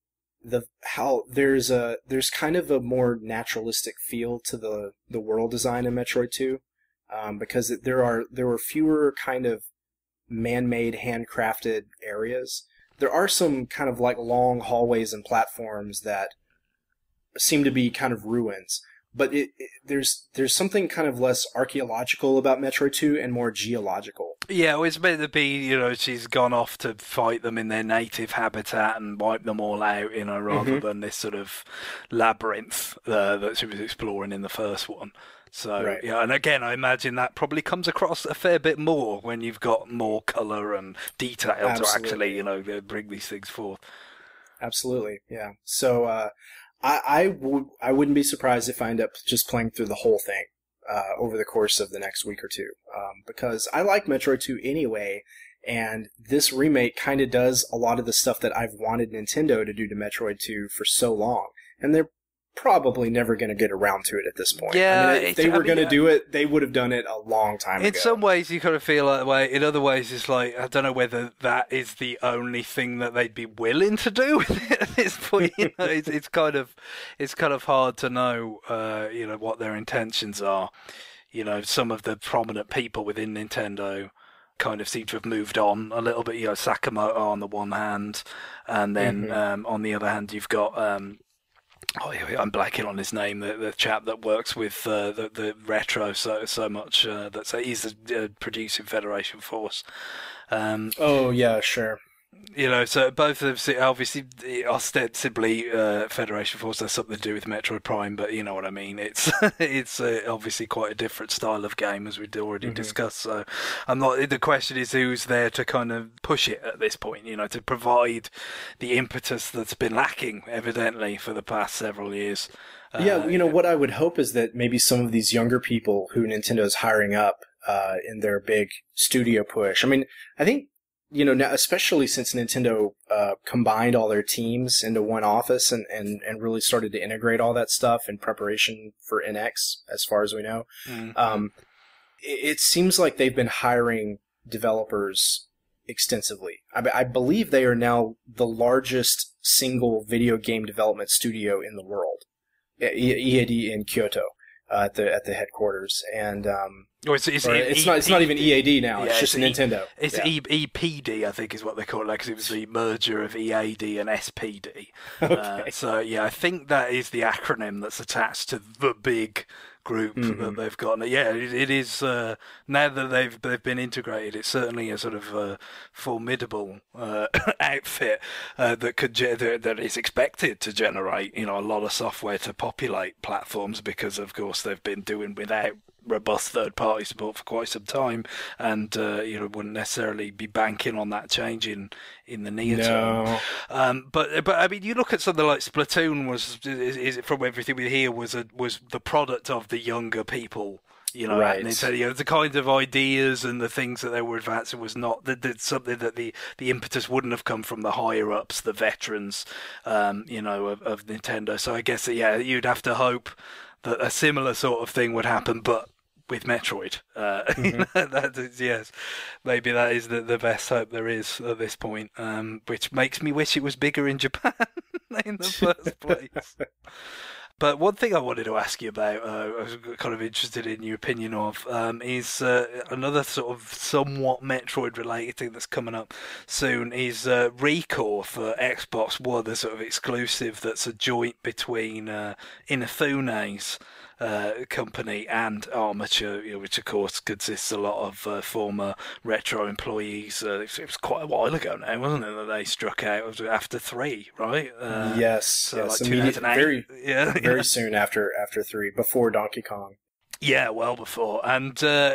how there's kind of a more naturalistic feel to the world design in Metroid 2, because there were fewer kind of man-made, handcrafted areas. There are some kind of like long hallways and platforms that seem to be kind of ruins, but there's something kind of less archaeological about Metroid 2 and more geological. Yeah, well, it's meant to be, she's gone off to fight them in their native habitat and wipe them all out, rather than this sort of labyrinth that she was exploring in the first one. So, right. Yeah, and again, I imagine that probably comes across a fair bit more when you've got more colour and detail Absolutely. to actually, bring these things forth. Absolutely, yeah. So, I wouldn't be surprised if I end up just playing through the whole thing over the course of the next week or two, because I like Metroid 2 anyway, and this remake kind of does a lot of the stuff that I've wanted Nintendo to do to Metroid 2 for so long, and they're probably never going to get around to it at this point. Yeah, if they were going to do it, they would have done it a long time ago. In some ways, you kind of feel that way. In other ways, it's like, I don't know whether that is the only thing that they'd be willing to do with it at this point. It's kind of hard to know, what their intentions are. Some of the prominent people within Nintendo kind of seem to have moved on a little bit. Sakamoto on the one hand, and then on the other hand, you've got. I'm blanking on his name. The chap that works with the retro so much. He's the producer in Federation Force. Oh yeah, sure. So both of them obviously ostensibly Federation Force has something to do with Metroid Prime, but you know what I mean. It's obviously quite a different style of game, as we'd already discussed. So I'm not. The question is who's there to kind of push it at this point. To provide the impetus that's been lacking evidently for the past several years. Yeah, what I would hope is that maybe some of these younger people who Nintendo is hiring up in their big studio push. I mean, I think. Now, especially since Nintendo combined all their teams into one office and really started to integrate all that stuff in preparation for NX, as far as we know, it seems like they've been hiring developers extensively. I believe they are now the largest single video game development studio in the world, EAD in Kyoto. At the headquarters, and it's not even EAD now. It's just Nintendo. It's EPD, I think, is what they call it, because it was the merger of EAD and SPD. Okay. I think that is the acronym that's attached to the big group that they've got. Yeah, it is. Now that they've been integrated, it's certainly a sort of formidable outfit that is expected to generate a lot of software to populate platforms, because of course they've been doing without robust third-party support for quite some time, and wouldn't necessarily be banking on that change in the near term. But I mean, you look at something like Splatoon is from everything we hear was the product of the younger people. Right. The kind of ideas and the things that they were advancing was not something that the impetus wouldn't have come from the higher ups, the veterans, of Nintendo. So I guess you'd have to hope that a similar sort of thing would happen, but with Metroid. Yes, maybe that is the best hope there is at this point, which makes me wish it was bigger in Japan in the first place. But one thing I wanted to ask you about, I was kind of interested in your opinion of, is another sort of somewhat Metroid-related thing that's coming up soon, is Recore for Xbox One, the sort of exclusive that's a joint between Inafune's company and Armature, which of course consists a lot of former Retro employees. It was quite a while ago now, wasn't it, that they struck out after 3, right? Yes, so yes, like 2008. Very soon after 3, before Donkey Kong. Yeah, well before, and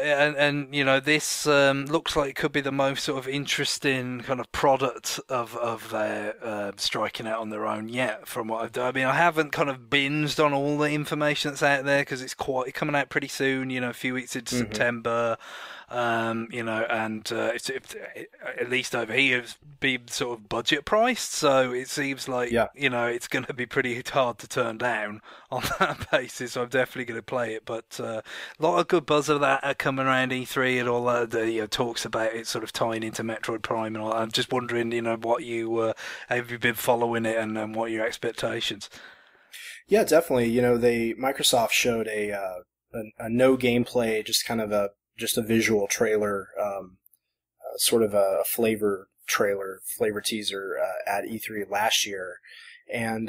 this looks like it could be the most sort of interesting kind of product of their striking out on their own yet. From what I've done, I mean, I haven't kind of binged on all the information that's out there because it's coming out pretty soon. A few weeks into September. and at least over here it's been sort of budget priced, so it seems like Yeah. it's going to be pretty hard to turn down on that basis. So I'm definitely going to play it, but a lot of good buzz of that coming around E3 and all that. The talks about it sort of tying into Metroid Prime and all that. I'm just wondering, what you have you been following it and what are your expectations? Yeah, definitely. Microsoft showed a no gameplay, just kind of a visual trailer, sort of a flavor teaser at E3 last year, and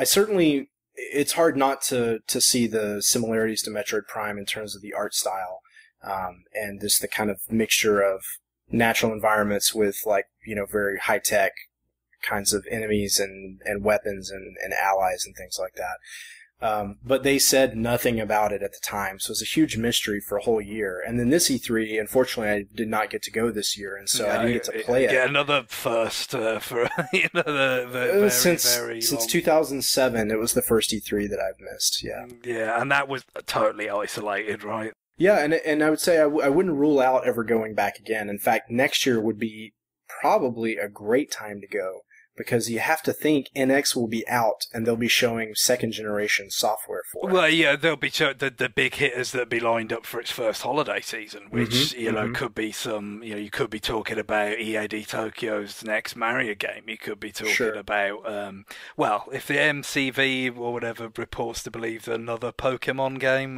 it's hard not to see the similarities to Metroid Prime in terms of the art style, and just the kind of mixture of natural environments with very high tech kinds of enemies and weapons and allies and things like that. But they said nothing about it at the time, so it was a huge mystery for a whole year. And then this E3, unfortunately, I did not get to go this year, and so I didn't get to play it. Yeah, another first for the very, since very since long... 2007, it was the first E3 that I've missed. Yeah, yeah, and that was totally isolated, right? Yeah, and I would say I wouldn't rule out ever going back again. In fact, next year would be probably a great time to go, because you have to think NX will be out and they'll be showing second generation software for it. Well, yeah, there'll be the big hitters that'll be lined up for its first holiday season, which could be some. You could be talking about EAD Tokyo's next Mario game. You could be talking about if the MCV or whatever reports to believe another Pokemon game.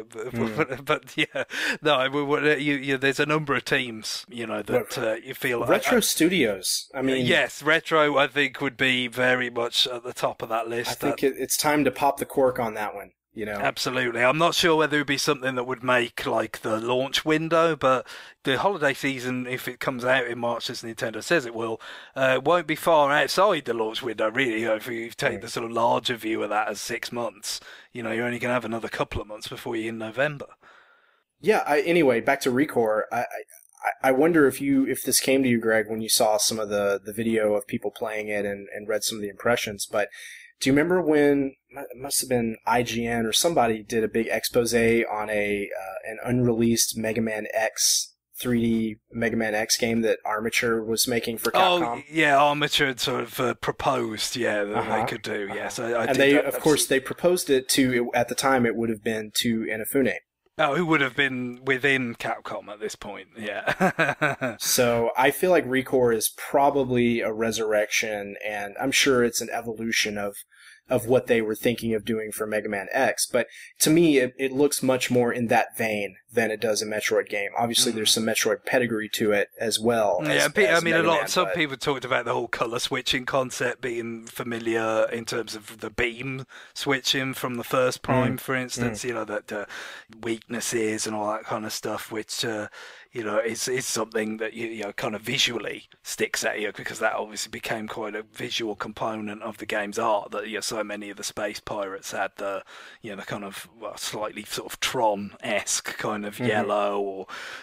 But yeah, no, there's a number of teams that you feel Retro Studios. I mean, yes, Retro. I think would be very much at the top of that list. I think it's time to pop the cork on that one. Absolutely. I'm not sure whether it would be something that would make like the launch window, but the holiday season, if it comes out in March as Nintendo says it will, won't be far outside the launch window, really. If you take the sort of larger view of that as 6 months, you're only going to have another couple of months before you're in November. Yeah. Anyway, back to ReCore. I wonder if this came to you, Greg, when you saw some of the video of people playing it and read some of the impressions. But do you remember when it must have been IGN or somebody did a big expose on an unreleased Mega Man X 3D Mega Man X game that Armature was making for Capcom? Oh, yeah, Armature had sort of proposed, that they could do. Yes, they proposed it to, at the time, it would have been to Inafune. Oh, who would have been within Capcom at this point, yeah. So I feel like ReCore is probably a resurrection, and I'm sure it's an evolution of what they were thinking of doing for Mega Man X. But to me, it looks much more in that vein than it does a Metroid game. Obviously, there's some Metroid pedigree to it as well. Some people talked about the whole color switching concept being familiar in terms of the beam switching from the first Prime, for instance. That weaknesses and all that kind of stuff, which is something that kind of visually sticks at you, because that obviously became quite a visual component of the game's art. That so many of the space pirates had the kind of slightly sort of Tron-esque kind of yellow or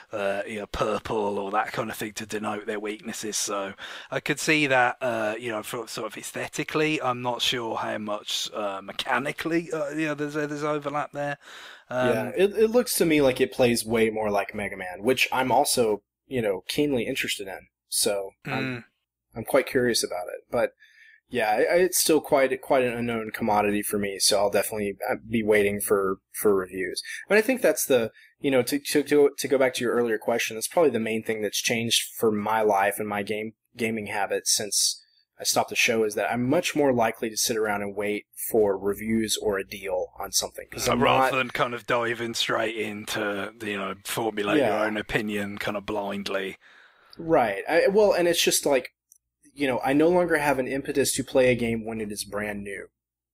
purple or that kind of thing to denote their weaknesses. So I could see that for sort of aesthetically. I'm not sure how much mechanically there's overlap there. It looks to me like it plays way more like Mega Man, which I'm also, keenly interested in. So I'm quite curious about it. But yeah, it's still quite an unknown commodity for me. So I'll definitely be waiting for reviews. But I think that's to go back to your earlier question, that's probably the main thing that's changed for my life and my gaming habits since I stopped the show, is that I'm much more likely to sit around and wait for reviews or a deal on something. Rather than kind of diving straight into, formulate your own opinion kind of blindly. Right. And it's just like, I no longer have an impetus to play a game when it is brand new.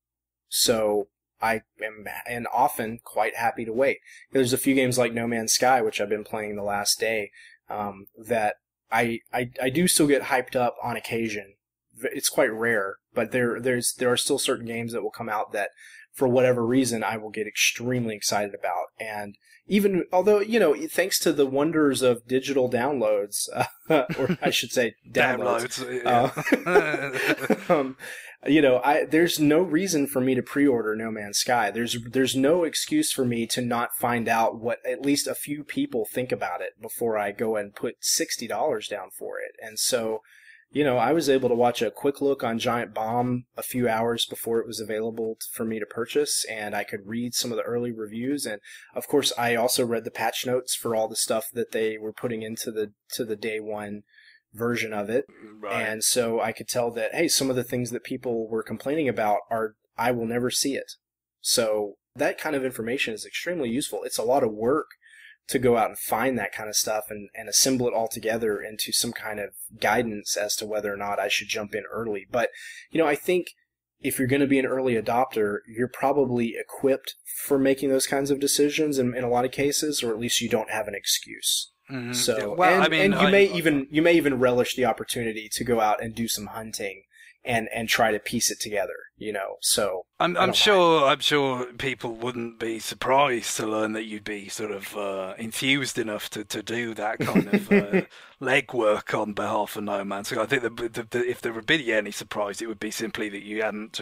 So I am and often quite happy to wait. There's a few games like No Man's Sky, which I've been playing the last day, that I do still get hyped up on occasion it's quite rare, but there are still certain games that will come out that, for whatever reason, I will get extremely excited about. And even, although, you know, thanks to the wonders of digital downloads, or I should say downloads, you know, there's no reason for me to pre-order No Man's Sky. There's no excuse for me to not find out what at least a few people think about it before I go and put $60 down for it. And so, you know, I was able to watch a quick look on Giant Bomb a few hours before it was available for me to purchase, and I could read some of the early reviews. And of course, I also read the patch notes for all the stuff that they were putting into the day one version of it. Right. And so I could tell that, hey, some of the things that people were complaining about I will never see it. So that kind of information is extremely useful. It's a lot of work to go out and find that kind of stuff and assemble it all together into some kind of guidance as to whether or not I should jump in early. But, you know, I think if you're going to be an early adopter, you're probably equipped for making those kinds of decisions in a lot of cases, or at least you don't have an excuse. Mm-hmm. So, well, and, I mean, you may even relish the opportunity to go out and do some hunting and try to piece it together, you know. So I'm sure people wouldn't be surprised to learn that you'd be sort of enthused enough to do that kind of legwork on behalf of No Man's Sky. I think if there would be any surprise, it would be simply that you hadn't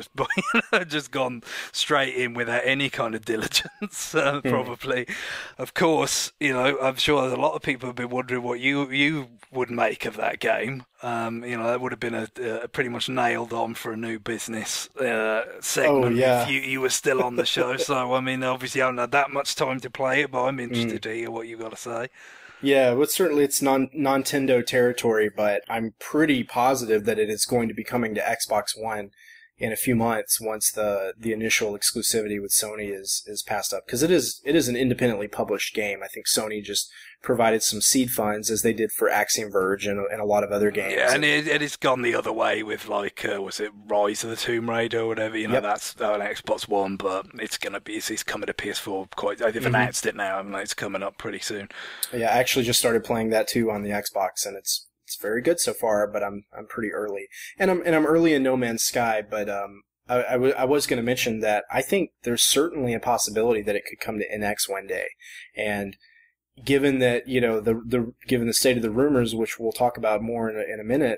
just gone straight in without any kind of diligence. Probably, of course, you know, I'm sure a lot of people have been wondering what you would make of that game. You know, that would have been a pretty much nailed on for a new business segment if you were still on the show. So, I mean, obviously I haven't had that much time to play it, but I'm interested to hear what you've got to say. Yeah, well, certainly it's Nintendo territory, but I'm pretty positive that it is going to be coming to Xbox One in a few months once the initial exclusivity with Sony is passed up, because it is an independently published game. I think Sony just provided some seed funds, as they did for Axiom Verge and a lot of other games. Yeah, and it's gone the other way with, like, was it Rise of the Tomb Raider or whatever? You know, Yep. that's on Xbox One, but it's coming to PS4 quite. They've announced it now, and it's coming up pretty soon. Yeah, I actually just started playing that too on the Xbox, and it's very good so far. But I'm pretty early, and I'm early in No Man's Sky. But I was going to mention that I think there's certainly a possibility that it could come to NX one day, and given that, you know, given the state of the rumors, which we'll talk about more in a minute,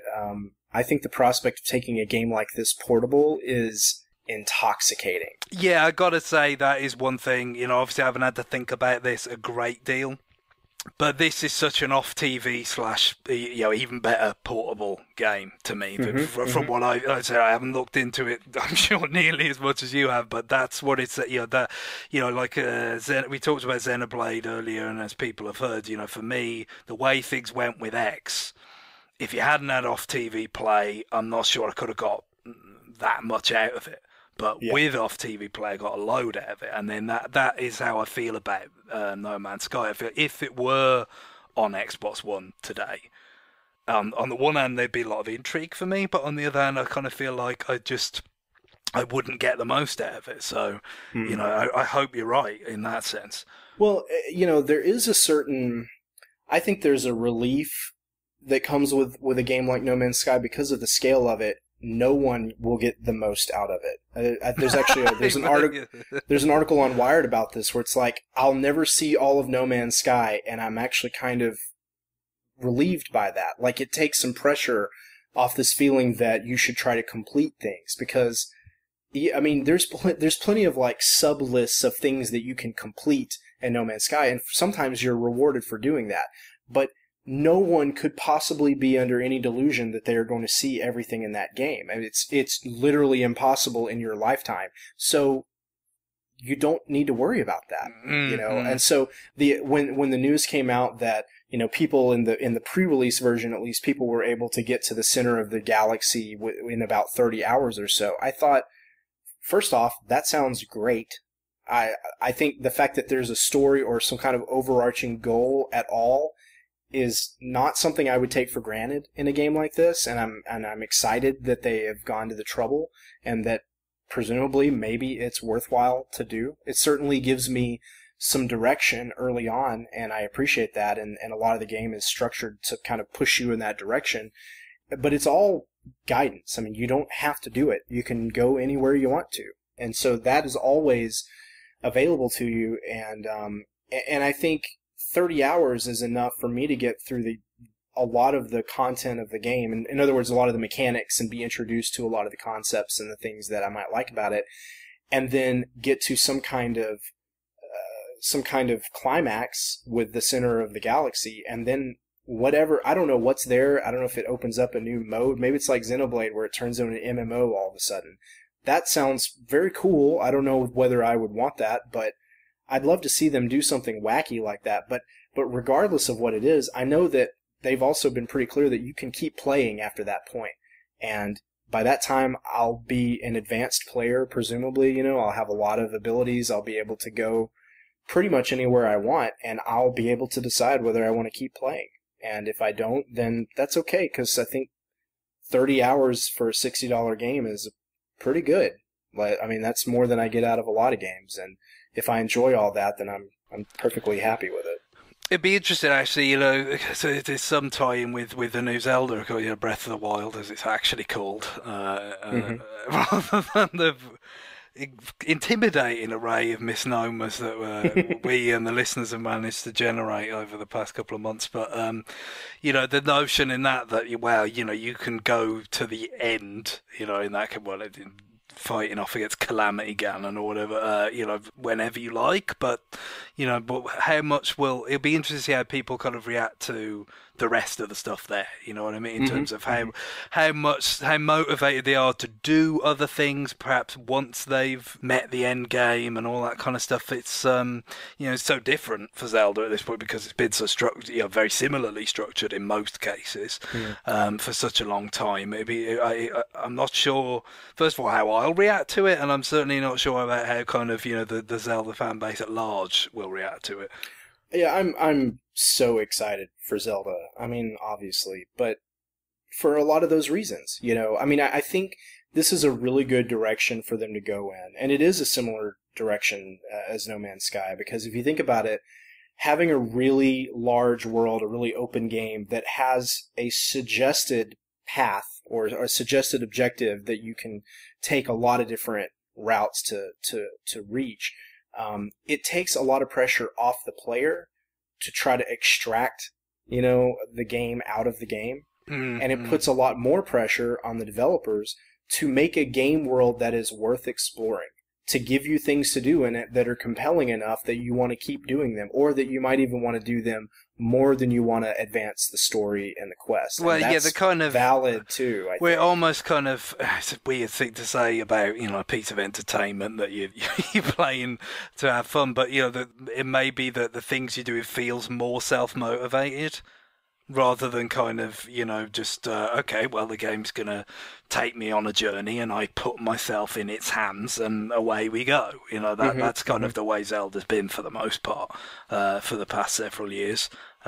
I think the prospect of taking a game like this portable is intoxicating. Yeah, I gotta say that is one thing. You know, obviously I haven't had to think about this a great deal, but this is such an off-TV / you know, even better portable game to me. From what I say, I haven't looked into it, I'm sure, nearly as much as you have, but that's what it's, you know, that, you know, like we talked about Xenoblade earlier, and as people have heard, you know, for me, the way things went with X, if you hadn't had off-TV play, I'm not sure I could have got that much out of it. But with off-TV play, I got a load out of it, and then that is how I feel about No Man's Sky. If it were on Xbox One today, on the one hand, there'd be a lot of intrigue for me, but on the other hand, I kind of feel like I wouldn't get the most out of it. So, you know, I hope you're right in that sense. Well, you know, there is I think there's a relief that comes with a game like No Man's Sky because of the scale of it. No one will get the most out of it. There's actually there's an article on Wired about this where it's like, I'll never see all of No Man's Sky, and I'm actually kind of relieved by that. Like, it takes some pressure off this feeling that you should try to complete things, because I mean, there's plenty of, like, sub lists of things that you can complete in No Man's Sky, and sometimes you're rewarded for doing that. But no one could possibly be under any delusion that they are going to see everything in that game. I mean, it's literally impossible in your lifetime. So you don't need to worry about that, you know. And so when the news came out that, you know, people in the pre-release version, at least, people were able to get to the center of the galaxy in about 30 hours or so, I thought, first off, that sounds great. I think the fact that there's a story or some kind of overarching goal at all is not something I would take for granted in a game like this, and I'm excited that they have gone to the trouble, and that presumably maybe it's worthwhile to do. It certainly gives me some direction early on, and I appreciate that, and a lot of the game is structured to kind of push you in that direction. But it's all guidance. I mean, you don't have to do it. You can go anywhere you want to. And so that is always available to you. And I think 30 hours is enough for me to get through a lot of the content of the game. In other words, a lot of the mechanics, and be introduced to a lot of the concepts and the things that I might like about it, and then get to some kind of climax with the center of the galaxy, and then whatever, I don't know what's there. I don't know if it opens up a new mode. Maybe it's like Xenoblade where it turns into an MMO all of a sudden. That sounds very cool. I don't know whether I would want that, but I'd love to see them do something wacky like that. But regardless of what it is, I know that they've also been pretty clear that you can keep playing after that point. And by that time, I'll be an advanced player, presumably. I'll have a lot of abilities. I'll be able to go pretty much anywhere I want, and I'll be able to decide whether I want to keep playing. And if I don't, then that's okay, because I think 30 hours for a $60 game is pretty good. I mean, that's more than I get out of a lot of games, and if I enjoy all that, then I'm perfectly happy with it. It'd be interesting, actually, so there's some tie-in with the new Zelda, Breath of the Wild, as it's actually called, rather than the intimidating array of misnomers that we and the listeners have managed to generate over the past couple of months. But the notion in that you can go to the end, in that fighting off against Calamity Ganon or whatever, whenever you like. But how much it'll be interesting to see how people kind of react to the rest of the stuff there. You know what I mean? In terms of how motivated they are to do other things, perhaps once they've met the end game and all that kind of stuff. It's it's so different for Zelda at this point because it's been so structured, very similarly structured in most cases for such a long time. I'm not sure, first of all, how I'll react to it, and I'm certainly not sure about how kind of the Zelda fan base at large will react to it. Yeah, I'm so excited for Zelda. I mean, obviously, but for a lot of those reasons, I mean, I think this is a really good direction for them to go in, and it is a similar direction as No Man's Sky, because if you think about it, having a really large world, a really open game that has a suggested path or a suggested objective that you can take a lot of different routes to reach, it takes a lot of pressure off the player to try to extract, the game out of the game. Mm-hmm. And it puts a lot more pressure on the developers to make a game world that is worth exploring, to give you things to do in it that are compelling enough that you want to keep doing them, or that you might even want to do them more than you want to advance the story and the quest. Well, yeah, the kind of valid too. I we're think. Almost kind of, it's a weird thing to say about a piece of entertainment that you're playing to have fun, but it may be that the things you do it feels more self-motivated. Rather than kind of, just, okay, well, the game's going to take me on a journey and I put myself in its hands and away we go. That's kind of the way Zelda's been for the most part for the past several years.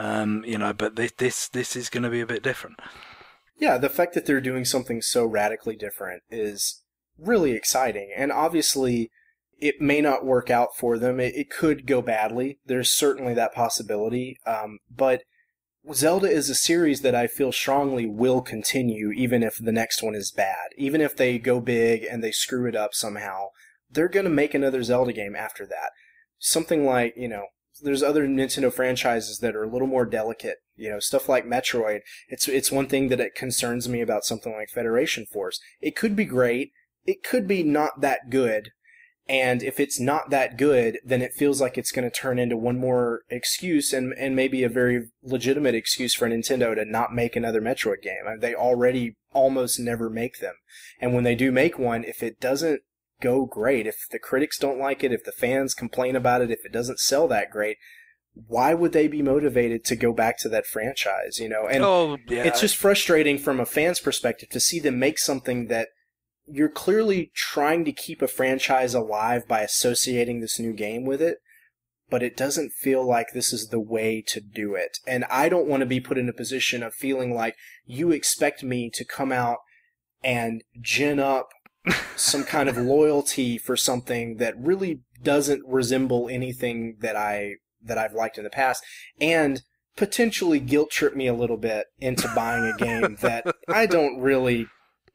But this is going to be a bit different. Yeah, the fact that they're doing something so radically different is really exciting. And obviously, it may not work out for them. It could go badly. There's certainly that possibility. But Zelda is a series that I feel strongly will continue even if the next one is bad. Even if they go big and they screw it up somehow, they're going to make another Zelda game after that. Something like, there's other Nintendo franchises that are a little more delicate. Stuff like Metroid. It's one thing that it concerns me about something like Federation Force. It could be great. It could be not that good. And if it's not that good, then it feels like it's going to turn into one more excuse and maybe a very legitimate excuse for Nintendo to not make another Metroid game. I mean, they already almost never make them. And when they do make one, if it doesn't go great, if the critics don't like it, if the fans complain about it, if it doesn't sell that great, why would they be motivated to go back to that franchise, And it's just frustrating from a fan's perspective to see them make something that you're clearly trying to keep a franchise alive by associating this new game with it, but it doesn't feel like this is the way to do it. And I don't want to be put in a position of feeling like you expect me to come out and gin up some kind of loyalty for something that really doesn't resemble anything that I've liked in the past, and potentially guilt trip me a little bit into buying a game that I don't really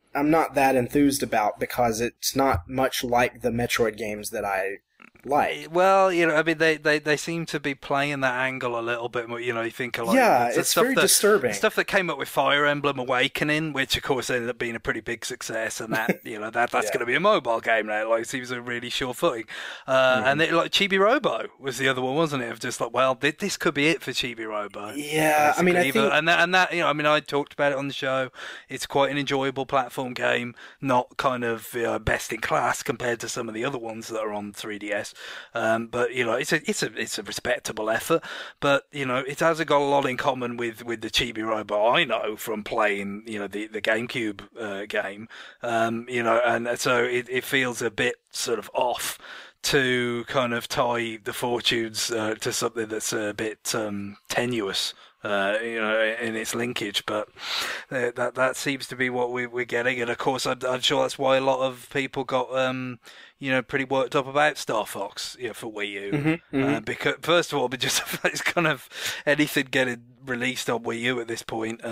I'm not that enthused about because it's not much like the Metroid games that I like. Well, I mean, they seem to be playing that angle a little bit more. You think of it's very disturbing. Stuff that came up with Fire Emblem Awakening, which of course ended up being a pretty big success, and that that's going to be a mobile game now. Like, it seems a really sure footing. And Chibi Robo was the other one, wasn't it? Of just like, well, this could be it for Chibi Robo. Yeah, I mean, I think and that I mean, I talked about it on the show. It's quite an enjoyable platform game, not kind of best in class compared to some of the other ones that are on 3DS. But it's a respectable effort. But it hasn't got a lot in common with the Chibi Robo I know from playing the GameCube game. And so it feels a bit sort of off to kind of tie the fortunes to something that's a bit tenuous. In its linkage, but that seems to be what we're getting, and of course, I'm sure that's why a lot of people got pretty worked up about Star Fox, for Wii U, because first of all, but just it's kind of anything getting released on Wii U at this point,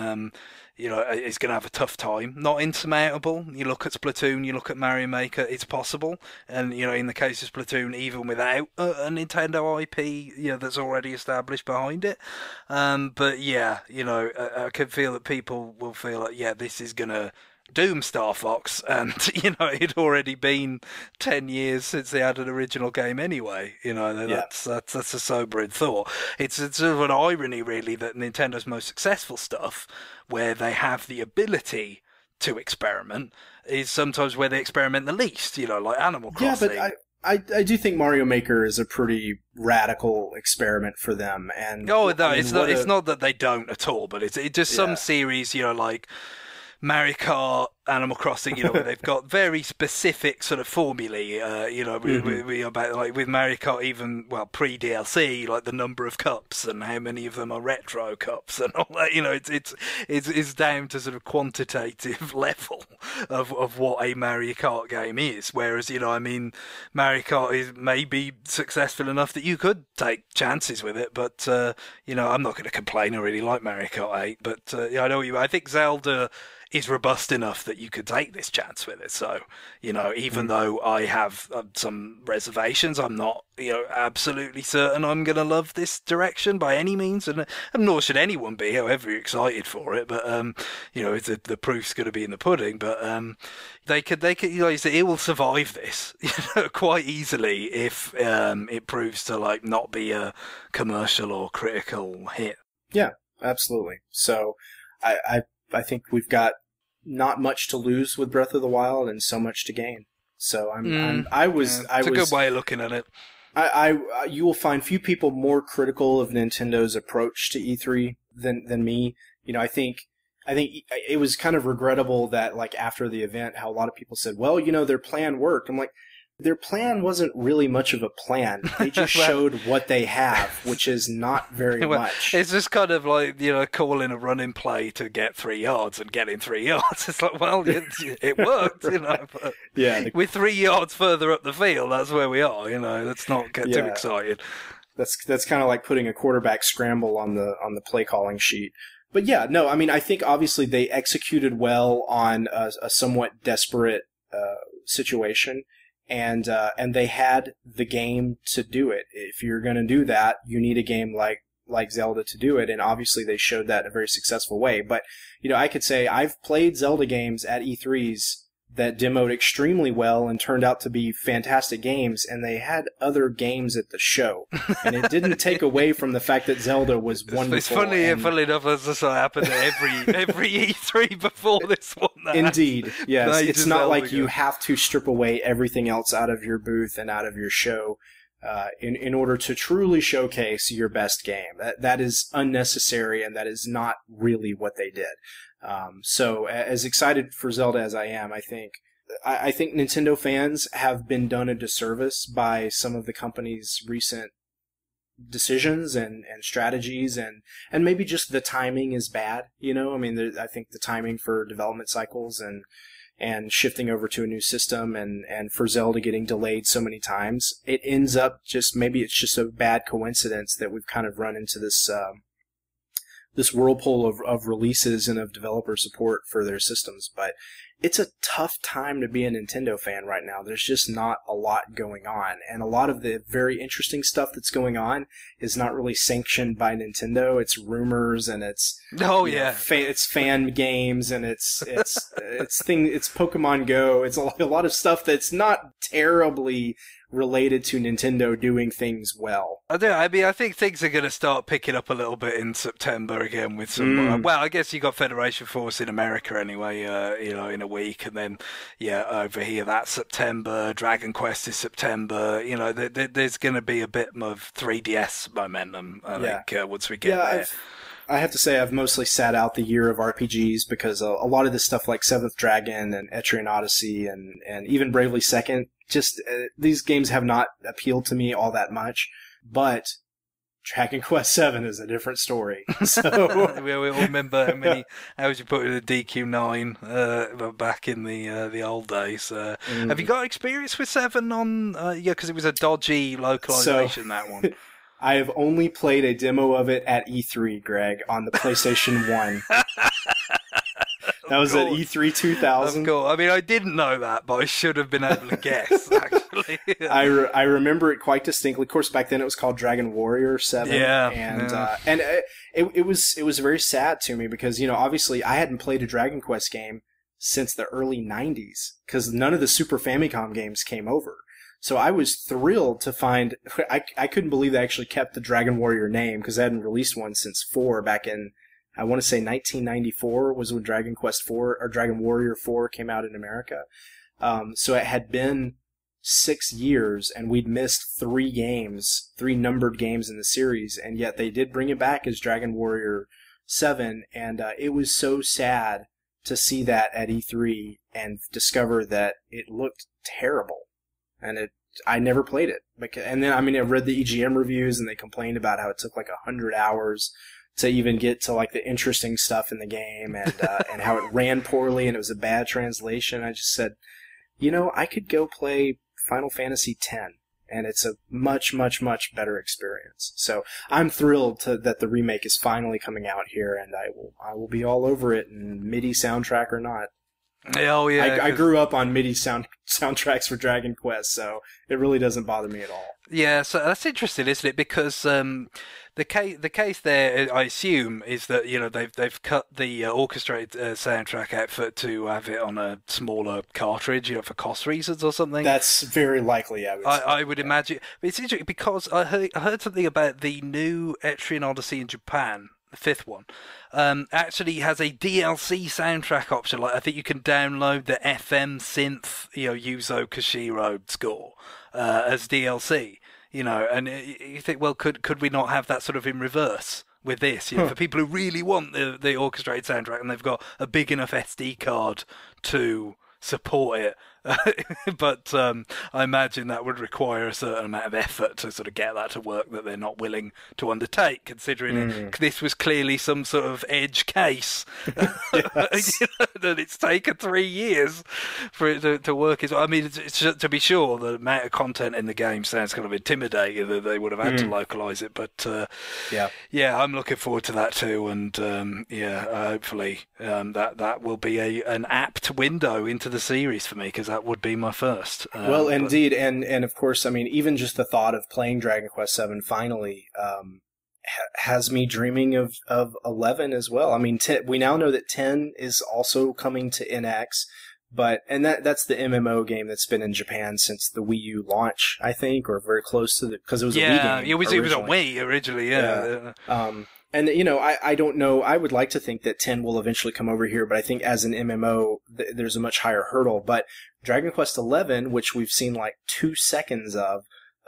it's going to have a tough time. Not insurmountable. You look at Splatoon, you look at Mario Maker, it's possible. And, in the case of Splatoon, even without a Nintendo IP, that's already established behind it. But yeah, I could feel that people will feel like, yeah, this is going to doom Star Fox, and it'd already been 10 years since they had an original game anyway. That's a sobering thought. It's sort of an irony, really, that Nintendo's most successful stuff, where they have the ability to experiment, is sometimes where they experiment the least. Like Animal Crossing. Yeah, but I do think Mario Maker is a pretty radical experiment for them. And no, it's not that they don't at all, but it's just some series, like Mario Kart, Animal Crossing, where they've got very specific sort of formulae, with Mario Kart, even, pre-DLC, like the number of cups and how many of them are retro cups and all that, it's down to sort of quantitative level of what a Mario Kart game is, whereas, Mario Kart is maybe successful enough that you could take chances with it, but, I'm not going to complain. I really like Mario Kart 8, but, I know what I think Zelda is robust enough that you could take this chance with it. So, even though I have some reservations, I'm not, absolutely certain I'm going to love this direction by any means, and nor should anyone be, however excited for it. But, the proof's going to be in the pudding. But they could, it will survive this, quite easily if it proves to not be a commercial or critical hit. Yeah, absolutely. So, I think we've got not much to lose with Breath of the Wild and so much to gain. So it's a good way of looking at it. You will find few people more critical of Nintendo's approach to E3 than me. I think it was kind of regrettable that after the event, how a lot of people said, well, their plan worked. I'm like, their plan wasn't really much of a plan. They just showed what they have, which is not very much. It's just kind of like, calling a running play to get 3 yards and getting 3 yards. It's like, well, it worked, But yeah, we're 3 yards further up the field. That's where we are, Let's not get too excited. That's kind of like putting a quarterback scramble on the play calling sheet. But yeah, no, I mean, I think obviously they executed well on a somewhat desperate situation. And they had the game to do it. If you're going to do that, you need a game like Zelda to do it. And obviously they showed that in a very successful way. But, I could say I've played Zelda games at E3s that demoed extremely well and turned out to be fantastic games, and they had other games at the show. And it didn't take away from the fact that Zelda was wonderful. It's funny enough, as this happened at every E3 before this one. Indeed, yes. It's not like you have to strip away everything else out of your booth and out of your show in order to truly showcase your best game. That is unnecessary, and that is not really what they did. So as excited for Zelda as I am, I think Nintendo fans have been done a disservice by some of the company's recent decisions and strategies, and maybe just the timing is bad. I think the timing for development cycles and shifting over to a new system and for Zelda getting delayed so many times, it ends up maybe it's just a bad coincidence that we've kind of run into this whirlpool of releases and of developer support for their systems. But it's a tough time to be a Nintendo fan right now. There's just not a lot going on. And a lot of the very interesting stuff that's going on is not really sanctioned by Nintendo. It's rumors and it's it's fan games and it's Pokemon Go. It's a lot of stuff that's not terribly related to Nintendo doing things well. I do. I mean, I think things are going to start picking up a little bit in September again with some. Well, I guess you got Federation Force in America anyway. In a week, and then over here that's September. Dragon Quest is September. There's going to be a bit of 3DS momentum. I think once we get there. I have to say I've mostly sat out the year of RPGs because a lot of this stuff like Seventh Dragon and Etrian Odyssey and even Bravely Second, just these games have not appealed to me all that much. But Dragon Quest VII is a different story. So we all remember how would you put it in the DQ9 back in the old days. Have you got experience with 7 on? Because it was a dodgy localization, that one. I have only played a demo of it at E3, Greg, on the PlayStation 1. That was at E3 2000. Of course. I mean, I didn't know that, but I should have been able to guess, actually. I remember it quite distinctly. Of course, back then it was called Dragon Warrior 7. And it was very sad to me because, obviously I hadn't played a Dragon Quest game since the early 90s because none of the Super Famicom games came over. So I was thrilled to find, I couldn't believe they actually kept the Dragon Warrior name because they hadn't released one since 4 back in, I want to say 1994 was when Dragon Quest 4 or Dragon Warrior 4 came out in America. So it had been 6 years and we'd missed 3 numbered games in the series, and yet they did bring it back as Dragon Warrior 7, and it was so sad to see that at E3 and discover that it looked terrible. And I never played it. And then, I read the EGM reviews, and they complained about how it took like 100 hours to even get to like the interesting stuff in the game, and and how it ran poorly, and it was a bad translation. I just said, I could go play Final Fantasy X, and it's a much, much, much better experience. So I'm thrilled that the remake is finally coming out here, and I will be all over it, in MIDI soundtrack or not. Oh yeah, I grew up on MIDI soundtracks for Dragon Quest, so it really doesn't bother me at all. Yeah, so that's interesting, isn't it? Because the case there, I assume, is that they've cut the orchestrated soundtrack out to have it on a smaller cartridge, for cost reasons or something. That's very likely. I would imagine. But it's interesting because I heard something about the new Etrian Odyssey in Japan. The 5th one, actually has a DLC soundtrack option. Like I think you can download the FM synth, Yuzo Koshiro score as DLC. And you think, well, could we not have that sort of in reverse with this? For people who really want the orchestrated soundtrack and they've got a big enough SD card to support it. But I imagine that would require a certain amount of effort to sort of get that to work that they're not willing to undertake, considering this was clearly some sort of edge case. That it's taken 3 years for it to work. It's to be sure, the amount of content in the game sounds kind of intimidating that they would have had to localize it. But I'm looking forward to that too, and hopefully that will be an apt window into the series for me, because that would be my first. Well, indeed, and of course, even just the thought of playing Dragon Quest VII finally has me dreaming of 11 as well. 10, we now know that 10 is also coming to NX, and that's the MMO game that's been in Japan since the Wii U launch, I think, or very close to because it was a Wii game. It was a Wii originally, yeah. And, I don't know. I would like to think that 10 will eventually come over here, but I think as an MMO, there's a much higher hurdle. But Dragon Quest 11, which we've seen like 2 seconds of,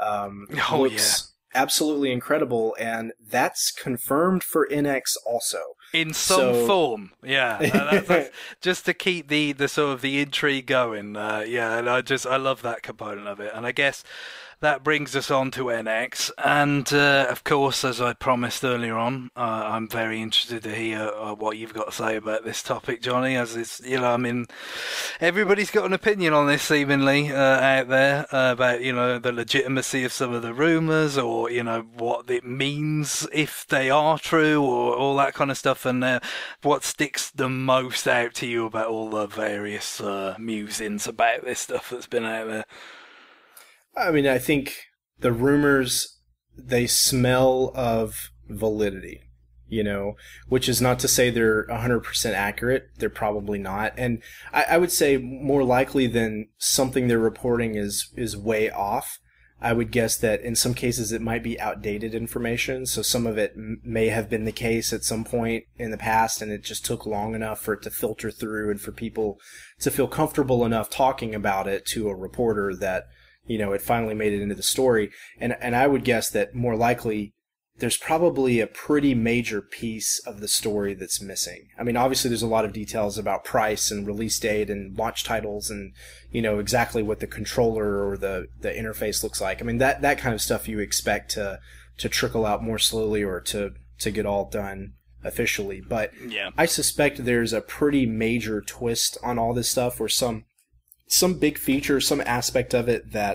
looks absolutely incredible, and that's confirmed for NX also. In some form, that's just to keep the sort of the intrigue going. And I love that component of it, and I guess that brings us on to NX, and of course, as I promised earlier on, I'm very interested to hear what you've got to say about this topic, Johnny. As it's, everybody's got an opinion on this, seemingly out there about the legitimacy of some of the rumors, or what it means if they are true, or all that kind of stuff. stuff, and what sticks the most out to you about all the various musings about this stuff that's been out there? I mean, I think the rumors, they smell of validity, which is not to say they're 100% accurate. They're probably not. And I would say more likely than something they're reporting is way off. I would guess that in some cases it might be outdated information. So some of it may have been the case at some point in the past, and it just took long enough for it to filter through and for people to feel comfortable enough talking about it to a reporter that, it finally made it into the story. And I would guess that more likely there's probably a pretty major piece of the story that's missing. I mean, obviously there's a lot of details about price and release date and launch titles and, exactly what the controller or the interface looks like. I mean, that kind of stuff you expect to trickle out more slowly or to get all done officially. But yeah. I suspect there's a pretty major twist on all this stuff, or some big feature, some aspect of it that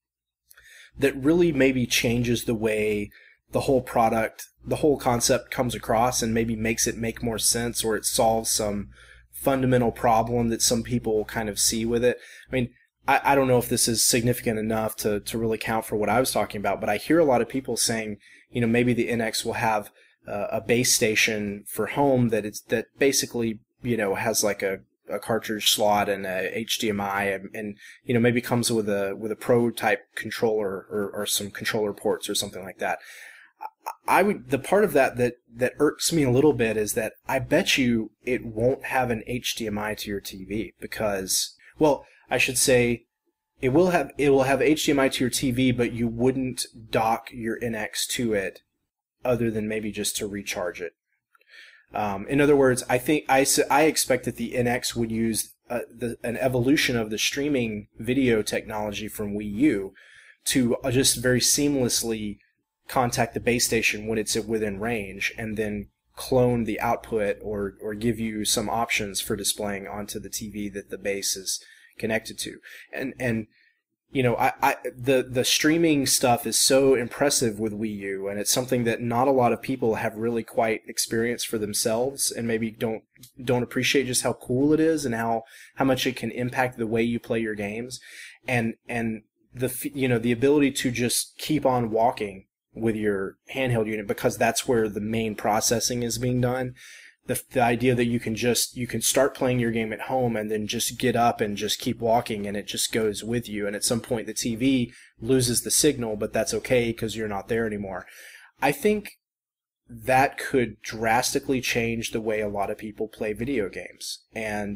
really maybe changes the way the whole product, the whole concept comes across, and maybe makes it make more sense, or it solves some fundamental problem that some people kind of see with it. I mean, I don't know if this is significant enough to really count for what I was talking about, but I hear a lot of people saying, maybe the NX will have a base station for home that basically, has like a cartridge slot and a HDMI and maybe comes with a Pro type controller or some controller ports or something like that. The part of that irks me a little bit is that I bet you it won't have an HDMI to your TV because, well, I should say it will have HDMI to your TV, but you wouldn't dock your NX to it other than maybe just to recharge it. In other words, I think I expect that the NX would use an evolution of the streaming video technology from Wii U to just very seamlessly contact the base station when it's within range, and then clone the output or give you some options for displaying onto the TV that the base is connected to. And the streaming stuff is so impressive with Wii U, and it's something that not a lot of people have really quite experienced for themselves, and maybe don't appreciate just how cool it is and how much it can impact the way you play your games, and the ability to just keep on walking with your handheld unit, because that's where the main processing is being done. The idea that you can start playing your game at home and then just get up and just keep walking, and it just goes with you, and at some point the TV loses the signal, but that's okay because you're not there anymore. I think that could drastically change the way a lot of people play video games, and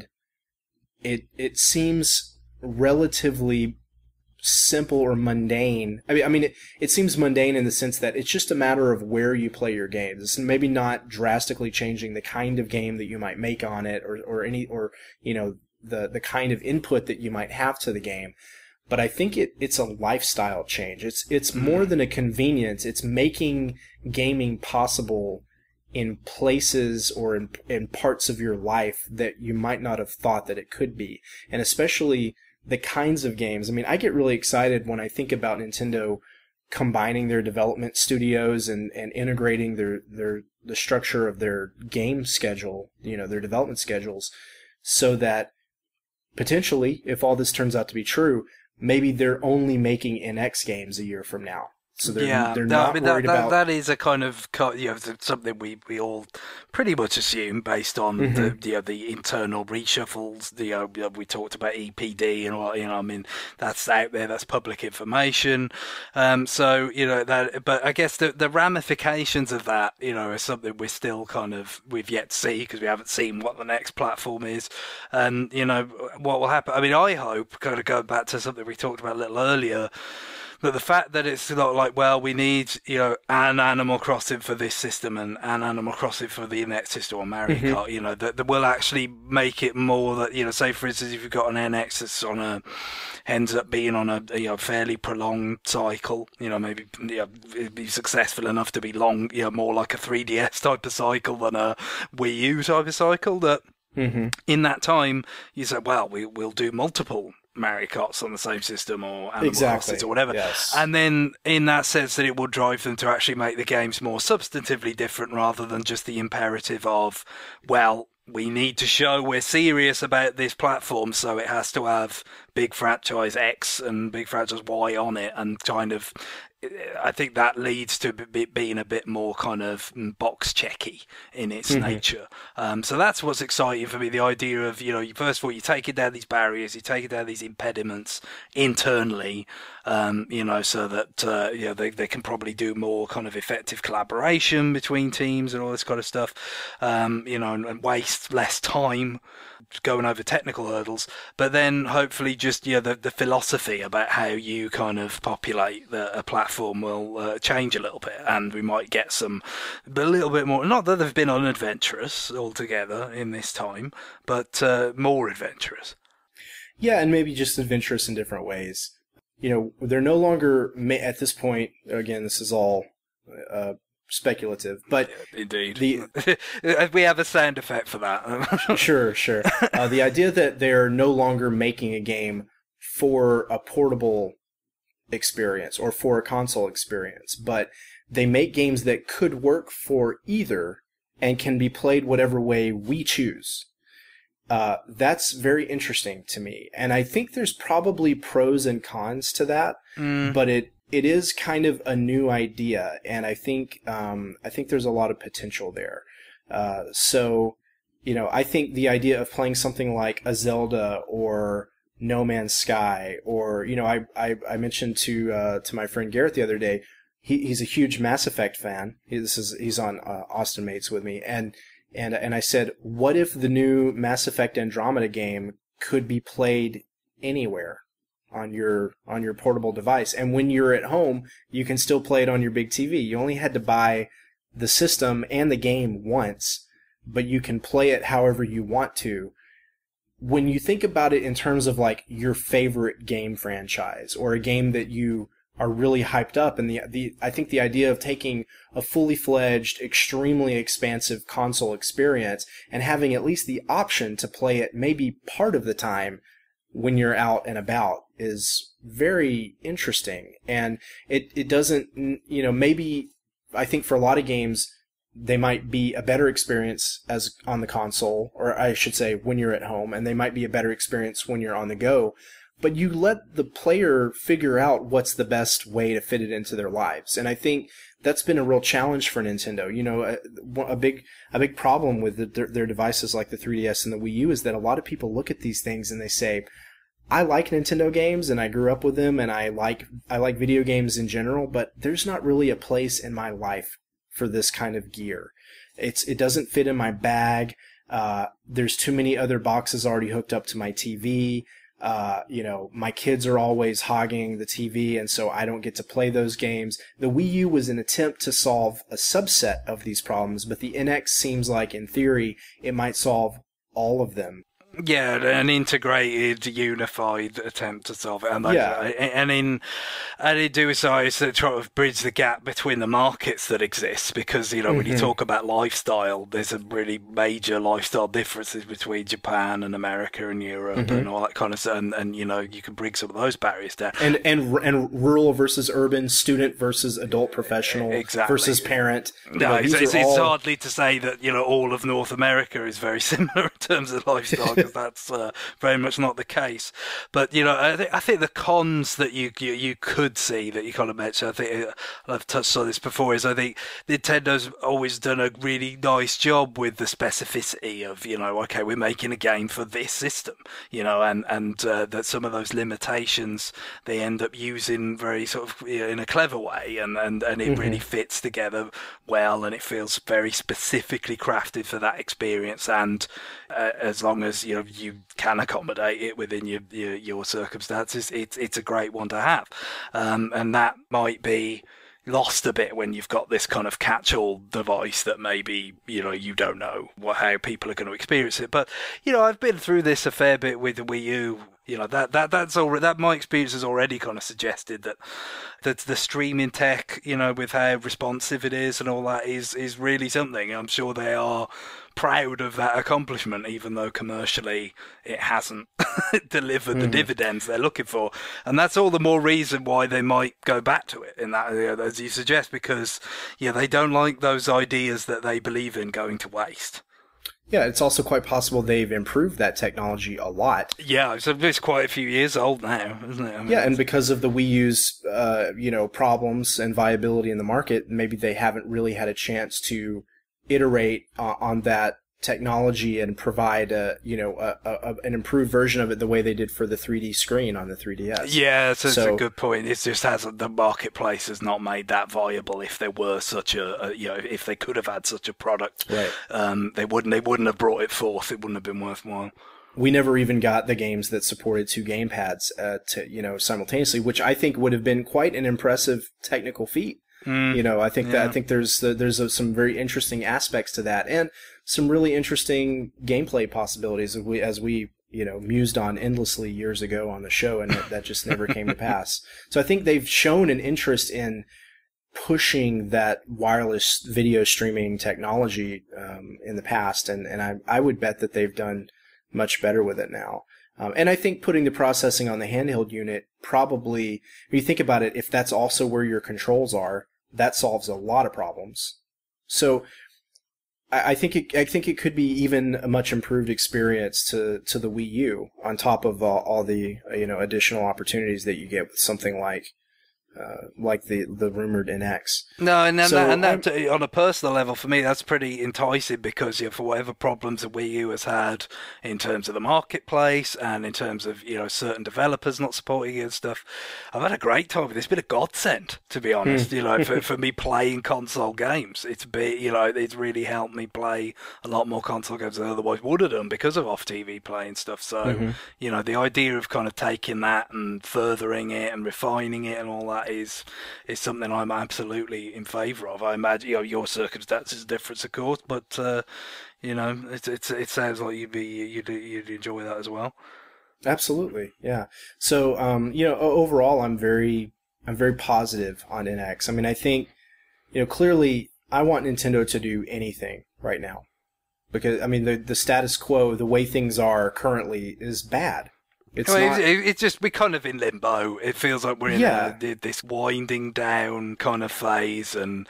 it seems relatively simple or mundane. I mean, it seems mundane in the sense that it's just a matter of where you play your games. It's maybe not drastically changing the kind of game that you might make on it, or the kind of input that you might have to the game. But I think it's a lifestyle change. It's more than a convenience. It's making gaming possible in places or in parts of your life that you might not have thought that it could be, and especially the kinds of games. I mean, I get really excited when I think about Nintendo combining their development studios and integrating the structure of their game schedule, their development schedules, so that potentially, if all this turns out to be true, maybe they're only making NX games a year from now. So they're not worried about... That is a kind of, something we all pretty much assume based on the internal reshuffles. We talked about EPD and all, I mean, that's out there, that's public information. So, but I guess the ramifications of that, is something we're still we've yet to see, because we haven't seen what the next platform is. And, what will happen. I mean, I hope, kind of going back to something we talked about a little earlier, but the fact that it's not like, well, we need, an Animal Crossing for this system and an Animal Crossing for the next system, or Mario Kart, that will actually make it more that, say, for instance, if you've got an NX that's ends up being on a fairly prolonged cycle, maybe it'd be successful enough to be long, more like a 3DS type of cycle than a Wii U type of cycle, that in that time, you say, well, we'll do multiple Mario Kart's on the same system or Animal Exactly. Crossing or whatever. Yes. And then in that sense that it will drive them to actually make the games more substantively different rather than just the imperative of, well, we need to show we're serious about this platform, so it has to have big franchise X and big franchise Y on it, and kind of, I think that leads to it being a bit more kind of box checky in its nature. So that's what's exciting for me, the idea of, first of all, you're taking down these barriers, you're taking down these impediments internally, so that they can probably do more kind of effective collaboration between teams and all this kind of stuff, and waste less time going over technical hurdles, but then hopefully just the philosophy about how you kind of populate a platform will change a little bit, and we might get a little bit more, not that they've been unadventurous altogether in this time, but more adventurous. Yeah, and maybe just adventurous in different ways. They're no longer, at this point, again, this is all speculative, but indeed, we have a sound effect for that. Sure. The idea that they're no longer making a game for a portable experience or for a console experience, but they make games that could work for either and can be played whatever way we choose. That's very interesting to me, and I think there's probably pros and cons to that, but it is kind of a new idea, and I think there's a lot of potential there. I think the idea of playing something like a Zelda or No Man's Sky, or I mentioned to my friend Garrett the other day, he's a huge Mass Effect fan. He's on Austin Mates with me, and I said, what if the new Mass Effect Andromeda game could be played anywhere on your portable device, and when you're at home you can still play it on your big TV. You only had to buy the system and the game once, but you can play it however you want to. When you think about it in terms of like your favorite game franchise or a game that you are really hyped up, and I think the idea of taking a fully fledged, extremely expansive console experience and having at least the option to play it maybe part of the time when you're out and about is very interesting. And it doesn't, maybe I think for a lot of games they might be a better experience as on the console, or I should say when you're at home, and they might be a better experience when you're on the go. But you let the player figure out what's the best way to fit it into their lives. And I think that's been a real challenge for Nintendo. A big problem with their devices like the 3DS and the Wii U is that a lot of people look at these things and they say, I like Nintendo games and I grew up with them and I like video games in general, but there's not really a place in my life for this kind of gear. It doesn't fit in my bag. There's too many other boxes already hooked up to my TV. My kids are always hogging the TV, and so I don't get to play those games. The Wii U was an attempt to solve a subset of these problems, but the NX seems like, in theory, it might solve all of them. Yeah, an integrated, unified attempt to solve it, and it do so is to try to bridge the gap between the markets that exist. Because when you talk about lifestyle, there's a really major lifestyle differences between Japan and America and Europe and all that kind of stuff. And you can bring some of those barriers down. And rural versus urban, student versus adult professional versus parent. No, it's hardly to say that all of North America is very similar in terms of lifestyle. That's very much not the case. But I think the cons that you could see that you kind of mentioned, I think I've touched on this before, is I think Nintendo's always done a really nice job with the specificity of okay, we're making a game for this system, and that some of those limitations they end up using very sort of in a clever way, and it really fits together well, and it feels very specifically crafted for that experience. And as long as you can accommodate it within your circumstances, it's a great one to have, and that might be lost a bit when you've got this kind of catch-all device that maybe you don't know how people are going to experience it. But I've been through this a fair bit with the Wii U You know, that's already, that my experience has already kind of suggested that the streaming tech, you know, with how responsive it is and all that is really something. I'm sure they are proud of that accomplishment, even though commercially it hasn't delivered the dividends they're looking for. And that's all the more reason why they might go back to it in that, as you suggest, because they don't like those ideas that they believe in going to waste. Yeah, it's also quite possible they've improved that technology a lot. Yeah, so it's quite a few years old now, isn't it? I mean, yeah, and because of the Wii U's problems and viability in the market, maybe they haven't really had a chance to iterate on that technology and provide an improved version of it the way they did for the 3D screen on the 3DS. Yeah, so it's a good point. It just hasn't, the marketplace has not made that viable. If there were such if they could have had such a product, right. They wouldn't have brought it forth. It wouldn't have been worthwhile. We never even got the games that supported 2 gamepads simultaneously, which I think would have been quite an impressive technical feat. I think there's some very interesting aspects to that, and some really interesting gameplay possibilities as we mused on endlessly years ago on the show, and that just never came to pass. So I think they've shown an interest in pushing that wireless video streaming technology in the past, and I would bet that they've done much better with it now. And I think putting the processing on the handheld unit probably, when you think about it, if that's also where your controls are, that solves a lot of problems. So I think it could be even a much improved experience to the Wii U on top of all the additional opportunities that you get with something like the rumored NX. No, and that on a personal level for me, that's pretty enticing because for whatever problems the Wii U has had in terms of the marketplace and in terms of certain developers not supporting it and stuff, I've had a great time with it. It's been a godsend, to be honest. For me playing console games, it's really helped me play a lot more console games than I otherwise would have done because of off TV play and stuff. So the idea of kind of taking that and furthering it and refining it and all that is something I'm absolutely in favour of. I imagine your circumstances are different, of course, but it sounds like you'd enjoy that as well. Absolutely, yeah. So overall, I'm very positive on NX. I mean, I think clearly I want Nintendo to do anything right now because I mean the status quo, the way things are currently, is bad. It's just, we're kind of in limbo. It feels like we're in this winding down kind of phase, and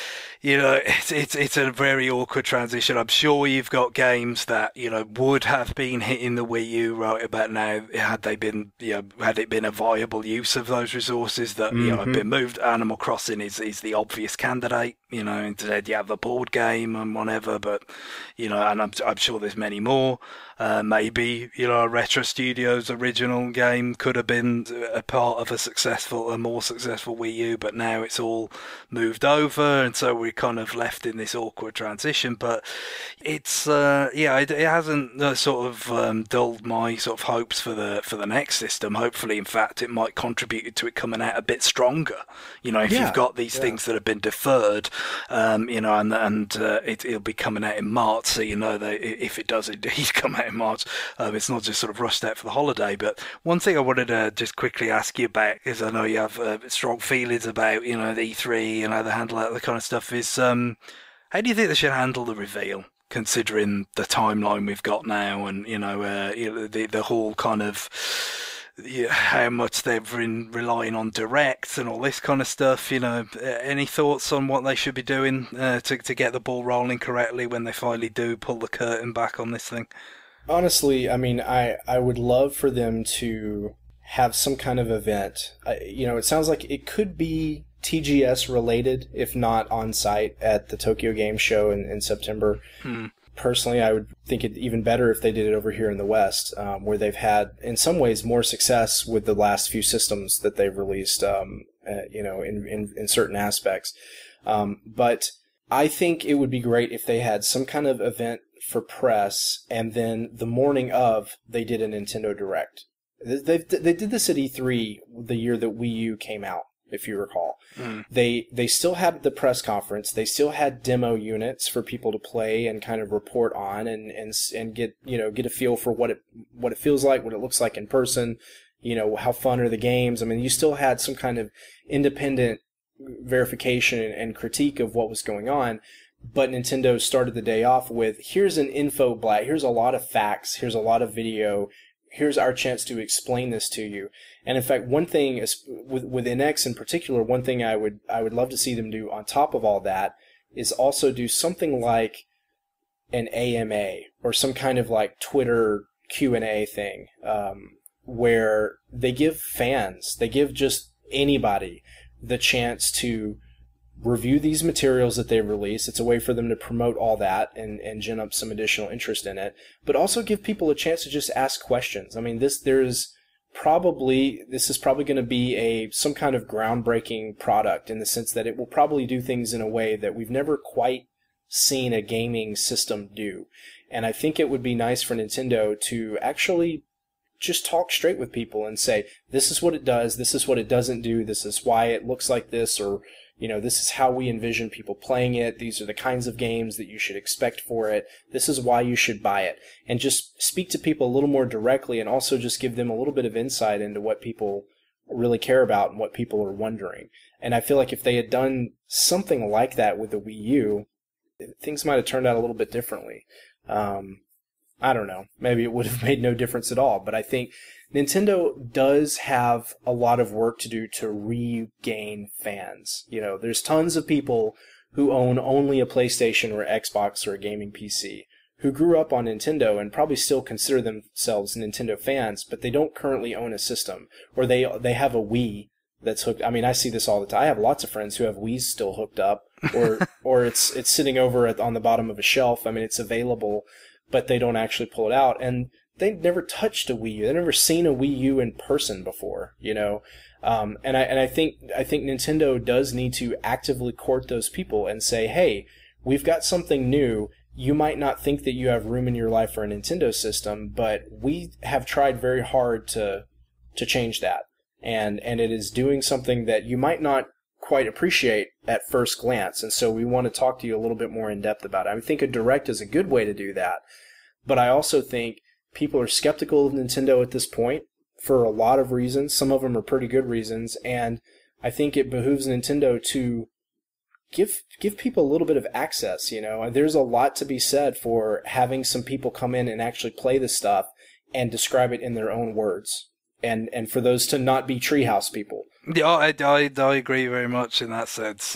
it's a very awkward transition. I'm sure you've got games that would have been hitting the Wii U right about now had it been a viable use of those resources that have been moved. Animal Crossing is the obvious candidate. Instead you have a board game and whatever, but and I'm sure there's many more. Maybe a Retro Studios original game could have been a part of a more successful Wii U, but now it's all moved over, and so we're kind of left in this awkward transition. But it's it hasn't sort of dulled my sort of hopes for the next system. Hopefully, in fact, it might contribute to it coming out a bit stronger. If you've got these things that have been deferred, it'll be coming out in March, so that if it does indeed come out in March, it's not just sort of rushed out for the holiday. But one thing I wanted to just quickly ask you about, is I know you have strong feelings about the E3 and how they handle that kind of stuff, is how do you think they should handle the reveal, considering the timeline we've got now, and the whole kind of how much they've been relying on directs and all this kind of stuff? Any thoughts on what they should be doing to get the ball rolling correctly when they finally do pull the curtain back on this thing? Honestly, I mean, I would love for them to have some kind of event. It sounds like it could be TGS related, if not on site at the Tokyo Game Show in September. Personally, I would think it even better if they did it over here in the West, where they've had, in some ways, more success with the last few systems that they've released, in certain aspects. But I think it would be great if they had some kind of event for press, and then the morning of, they did a Nintendo Direct. They did this at E3 the year that Wii U came out. if you recall. Mm. They still had the press conference. They still had demo units for people to play and kind of report on and get, get a feel for what it feels like, what it looks like in person, how fun are the games. I mean, you still had some kind of independent verification and critique of what was going on. But Nintendo started the day off with, here's an info blast, here's a lot of facts, here's a lot of video, here's our chance to explain this to you. And in fact, one thing is, with NX in particular, one thing I would love to see them do on top of all that is also do something like an AMA or some kind of like Twitter Q&A thing, where they give just anybody the chance to review these materials that they release. It's a way for them to promote all that and gin up some additional interest in it, but also give people a chance to just ask questions. I mean, this is probably going to be some kind of groundbreaking product in the sense that it will probably do things in a way that we've never quite seen a gaming system do. And I think it would be nice for Nintendo to actually just talk straight with people and say, this is what it does, this is what it doesn't do, this is why it looks like this, or this is how we envision people playing it. These are the kinds of games that you should expect for it. This is why you should buy it. And just speak to people a little more directly, and also just give them a little bit of insight into what people really care about and what people are wondering. And I feel like if they had done something like that with the Wii U, things might have turned out a little bit differently. I don't know. Maybe it would have made no difference at all. But I think Nintendo does have a lot of work to do to regain fans. There's tons of people who own only a PlayStation or Xbox or a gaming PC who grew up on Nintendo and probably still consider themselves Nintendo fans, but they don't currently own a system, or they have a Wii that's hooked. I mean, I see this all the time. I have lots of friends who have Wiis still hooked up, or it's sitting over on the bottom of a shelf. I mean, it's available, but they don't actually pull it out. And they've never touched a Wii U. They've never seen a Wii U in person before, And I think Nintendo does need to actively court those people and say, hey, we've got something new. You might not think that you have room in your life for a Nintendo system, but we have tried very hard to change that. And it is doing something that you might not quite appreciate at first glance. And so we want to talk to you a little bit more in depth about it. I think a direct is a good way to do that. But I also think people are skeptical of Nintendo at this point for a lot of reasons. Some of them are pretty good reasons. And I think it behooves Nintendo to give people a little bit of access. There's a lot to be said for having some people come in and actually play the stuff and describe it in their own words. And for those to not be treehouse people. Yeah, I agree very much in that sense.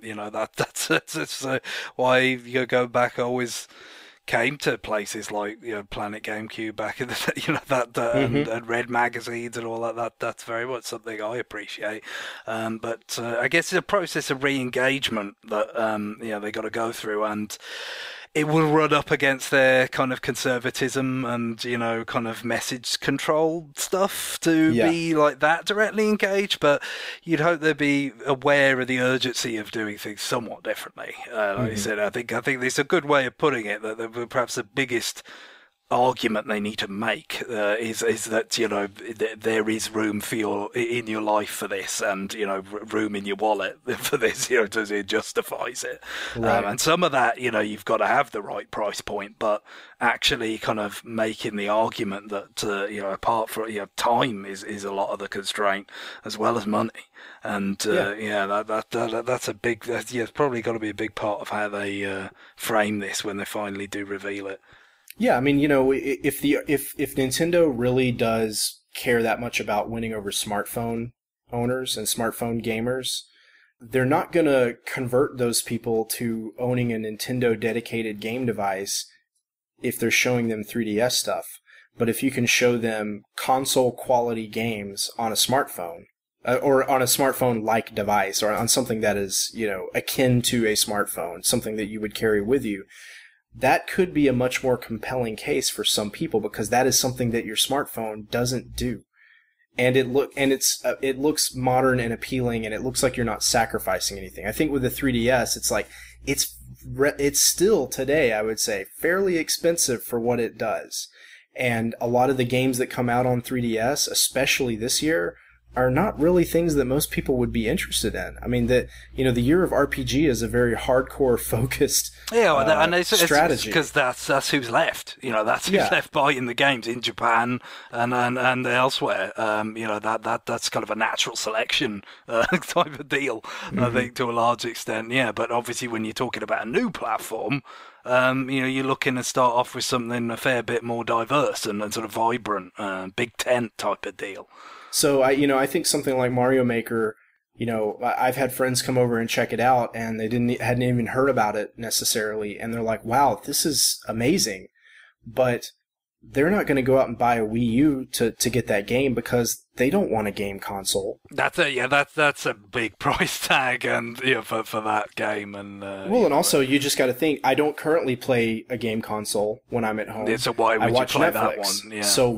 That's why you go back. I always came to places like Planet GameCube back in the day, and read magazines and all that. That's very much something I appreciate. But I guess it's a process of re-engagement that they got to go through, and it will run up against their kind of conservatism and, kind of message control stuff to be like that directly engaged. But you'd hope they'd be aware of the urgency of doing things somewhat differently. Like you said, I think there's a good way of putting it, that perhaps the biggest argument they need to make is that there is room in your life for this, and room in your wallet for this, it justifies it. Right. And some of that you've got to have the right price point, but actually kind of making the argument that apart from time is a lot of the constraint as well as money. And that's a big it's probably got to be a big part of how they frame this when they finally do reveal it. Yeah, I mean, if Nintendo really does care that much about winning over smartphone owners and smartphone gamers, they're not going to convert those people to owning a Nintendo dedicated game device if they're showing them 3DS stuff. But if you can show them console quality games on a smartphone, or on a smartphone-like device, or on something that is, akin to a smartphone, something that you would carry with you, that could be a much more compelling case for some people, because that is something that your smartphone doesn't do. And it looks modern and appealing, and it looks like you're not sacrificing anything. I think with the 3DS, it's like it's still today, I would say, fairly expensive for what it does. And a lot of the games that come out on 3DS, especially this year, are not really things that most people would be interested in. I mean, the year of RPG is a very hardcore focused and strategy, because that's who's left. That's who's left buying the games in Japan and elsewhere. That's kind of a natural selection type of deal, I think, to a large extent. Yeah, but obviously when you're talking about a new platform, you're looking to start off with something a fair bit more diverse and sort of vibrant, big tent type of deal. So I think something like Mario Maker, I've had friends come over and check it out, and they hadn't even heard about it necessarily, and they're like, "Wow, this is amazing," but they're not going to go out and buy a Wii U to get that game because they don't want a game console. That's a big price tag, and for that game, and and also you just got to think. I don't currently play a game console when I'm at home. Yeah, so why would you play Netflix. That one? Yeah. So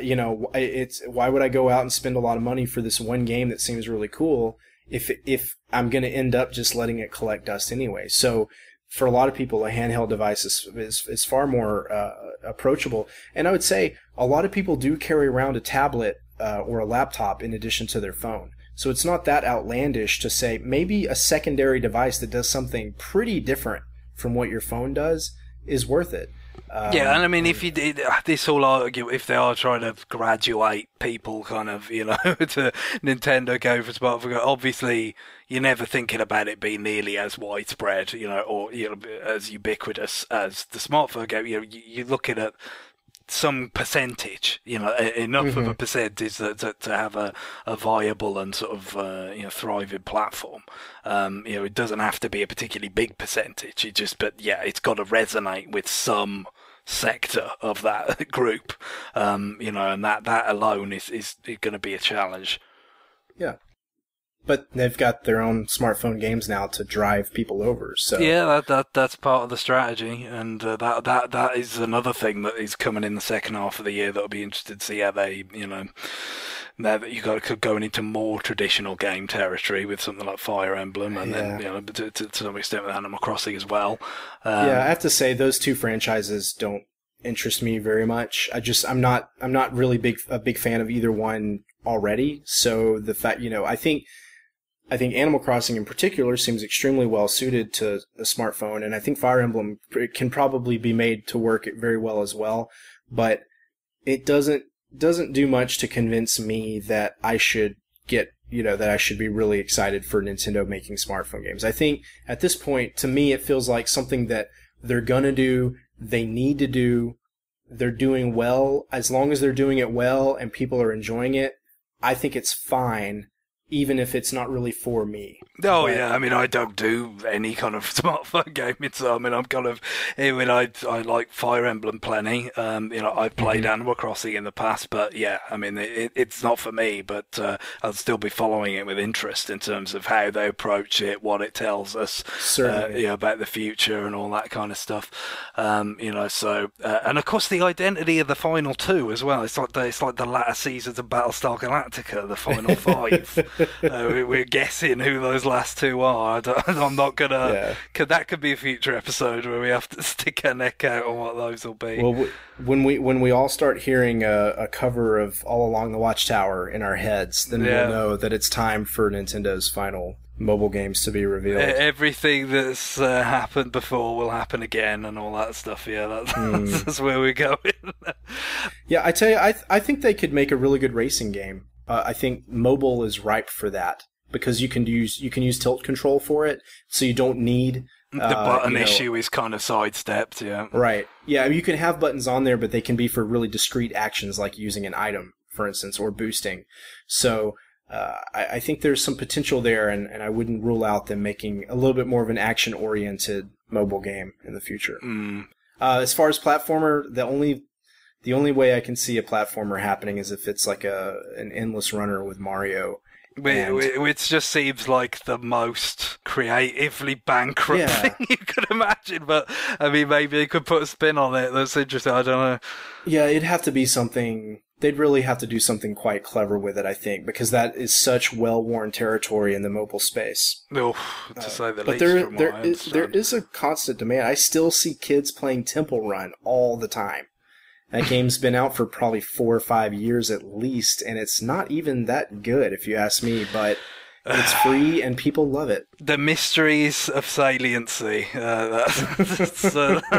why would I go out and spend a lot of money for this one game that seems really cool if I'm going to end up just letting it collect dust anyway? So for a lot of people, a handheld device is far more approachable. And I would say a lot of people do carry around a tablet or a laptop in addition to their phone. So it's not that outlandish to say maybe a secondary device that does something pretty different from what your phone does is worth it. And I mean, if you did this whole argue, if they are trying to graduate people kind of, to Nintendo go for smartphone, obviously you're never thinking about it being nearly as widespread, or as ubiquitous as the smartphone game. You're looking at some percentage, enough of a percentage to have a viable and sort of thriving platform. It doesn't have to be a particularly big percentage. It's got to resonate with some sector of that group, and that alone is going to be a challenge. Yeah. But they've got their own smartphone games now to drive people over. So yeah, that's part of the strategy, and that is another thing that is coming in the second half of the year that I'll be interested to see how they, now that you got going into more traditional game territory with something like Fire Emblem, and then to some extent with Animal Crossing as well. I have to say those two franchises don't interest me very much. I'm not really a big fan of either one already. So the fact, I think Animal Crossing in particular seems extremely well suited to a smartphone, and I think Fire Emblem can probably be made to work very well as well. But it doesn't do much to convince me that I should that I should be really excited for Nintendo making smartphone games. I think at this point, to me, it feels like something that they're gonna do, they need to do, they're doing well. As long as they're doing it well and people are enjoying it, I think it's fine, even if it's not really for me. I mean, I don't do any kind of smartphone gaming, so I mean, I like Fire Emblem plenty. I've played Animal Crossing in the past, but I mean, it's not for me, but I'll still be following it with interest in terms of how they approach it, what it tells us, about the future and all that kind of stuff. So, and of course the identity of the final two as well. It's like the latter seasons of Battlestar Galactica, the final five. We're guessing who those last two are. I'm not gonna. That could be a future episode where we have to stick our neck out on what those will be. Well, when we all start hearing a cover of All Along the Watchtower in our heads, then we'll know that it's time for Nintendo's final mobile games to be revealed. Everything that's happened before will happen again, and all that stuff. Yeah, that's where we're going. I tell you, I think they could make a really good racing game. I think mobile is ripe for that because you can use tilt control for it, so you don't need the button issue is kind of sidestepped. Yeah, right. Yeah, you can have buttons on there, but they can be for really discrete actions like using an item, for instance, or boosting. So I think there's some potential there, and I wouldn't rule out them making a little bit more of an action-oriented mobile game in the future. As far as platformer, the only way I can see a platformer happening is if it's like an endless runner with Mario. Which just seems like the most creatively bankrupt thing you could imagine. But, I mean, maybe they could put a spin on it that's interesting. I don't know. Yeah, it'd have to be something... They'd really have to do something quite clever with it, I think, because that is such well-worn territory in the mobile space. To say the least. But there is a constant demand. I still see kids playing Temple Run all the time. That game's been out for probably 4 or 5 years at least, and it's not even that good if you ask me, but it's free and people love it. The mysteries of saliency. That's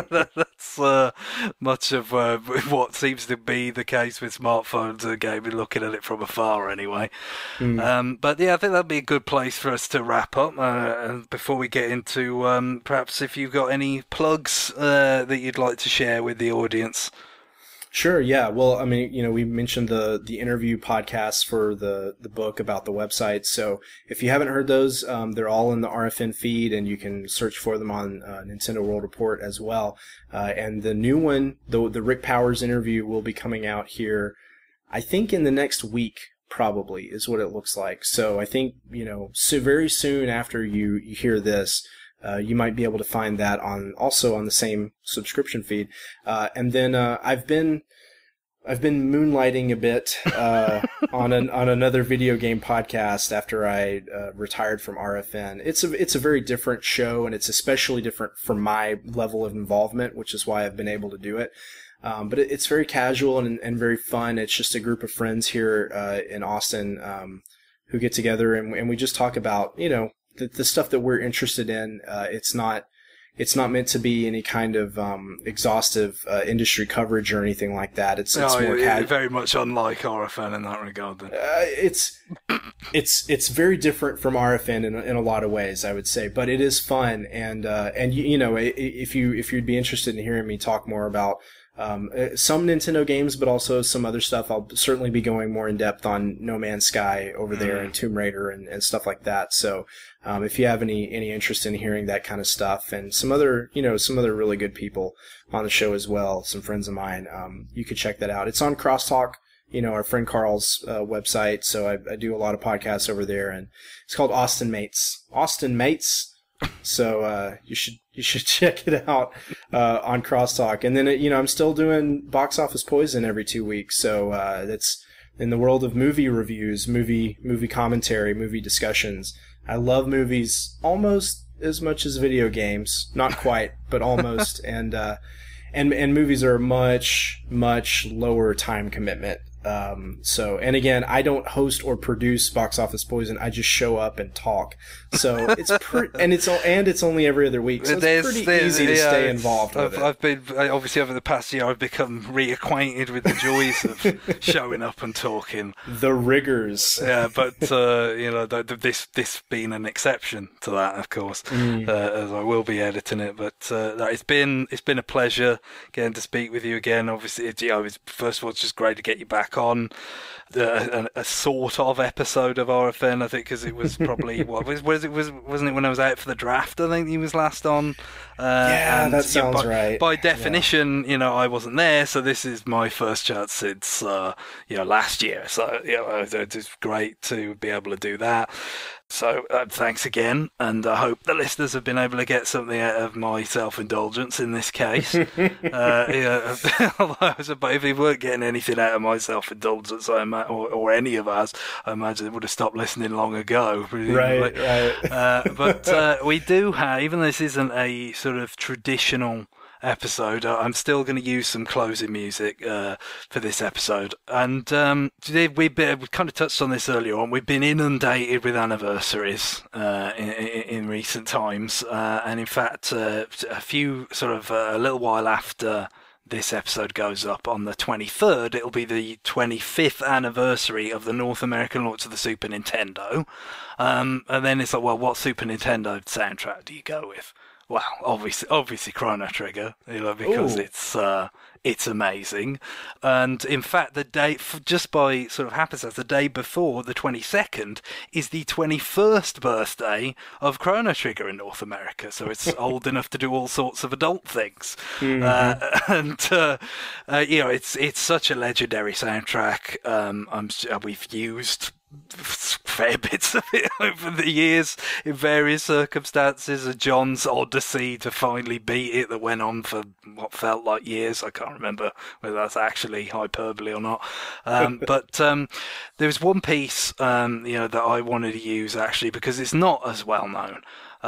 much of what seems to be the case with smartphones and gaming, looking at it from afar anyway. But yeah, I think that'd be a good place for us to wrap up. And before we get into perhaps if you've got any plugs that you'd like to share with the audience. Sure, yeah. Well, I mean, we mentioned the interview podcasts for the book about the website. So if you haven't heard those, they're all in the RFN feed, and you can search for them on Nintendo World Report as well. And the new one, the Rick Powers interview, will be coming out here, I think, in the next week, probably, is what it looks like. So I think, so very soon after you hear this, you might be able to find that also on the same subscription feed. And then I've been moonlighting a bit on another video game podcast after I retired from RFN. It's a very different show, and it's especially different for my level of involvement, which is why I've been able to do it. But it's very casual and very fun. It's just a group of friends here in Austin who get together, and we just talk about the stuff that we're interested in. It's not meant to be any kind of exhaustive industry coverage or anything like that. It's more very much unlike RFN in that regard. Then it's very different from RFN in a lot of ways, I would say, but it is fun. And if you'd be interested in hearing me talk more about some Nintendo games, but also some other stuff, I'll certainly be going more in depth on No Man's Sky over there and Tomb Raider and stuff like that. So if you have any interest in hearing that kind of stuff, and some other really good people on the show as well, some friends of mine, you could check that out. It's on Crosstalk, our friend Carl's website. So I do a lot of podcasts over there, and it's called Austin Mates. Austin Mates. So you should check it out on Crosstalk. And then I'm still doing Box Office Poison every 2 weeks. So that's in the world of movie reviews, movie commentary, movie discussions. I love movies almost as much as video games. Not quite, but almost. And movies are much lower time commitment. And again, I don't host or produce Box Office Poison. I just show up and talk. So it's it's only every other week. So it's pretty easy to stay involved with it. I've been obviously over the past year, I've become reacquainted with the joys of showing up and talking. The rigors. Yeah, but this being an exception to that, of course, as I will be editing it. But it's been a pleasure getting to speak with you again. Obviously, it's first of all, it's just great to get you back on a sort of episode of RFN, I think, because it was probably wasn't it when I was out for the draft? I think he was last on. That sounds right. By definition, I wasn't there, so this is my first chance since last year. So it's great to be able to do that. So thanks again, and I hope the listeners have been able to get something out of my self-indulgence in this case. But if they weren't getting anything out of my self-indulgence, or any of us, I imagine they would have stopped listening long ago. Right. But we do have, even though this isn't a sort of traditional episode, I'm still going to use some closing music for this episode. And today we kind of touched on this earlier on. We've been inundated with anniversaries in recent times, and in fact, a little while after this episode goes up on the 23rd, it'll be the 25th anniversary of the North American launch of the Super Nintendo. And then it's like, well, what Super Nintendo soundtrack do you go with? Well, obviously Chrono Trigger, because it's amazing. And in fact, the day, just by sort of happenstance, the day before, the 22nd, is the 21st birthday of Chrono Trigger in North America. So it's old enough to do all sorts of adult things. It's such a legendary soundtrack. We've used fair bits of it over the years in various circumstances. John's odyssey to finally beat it that went on for what felt like years. I can't remember whether that's actually hyperbole or not. But there was one piece, that I wanted to use actually because it's not as well known.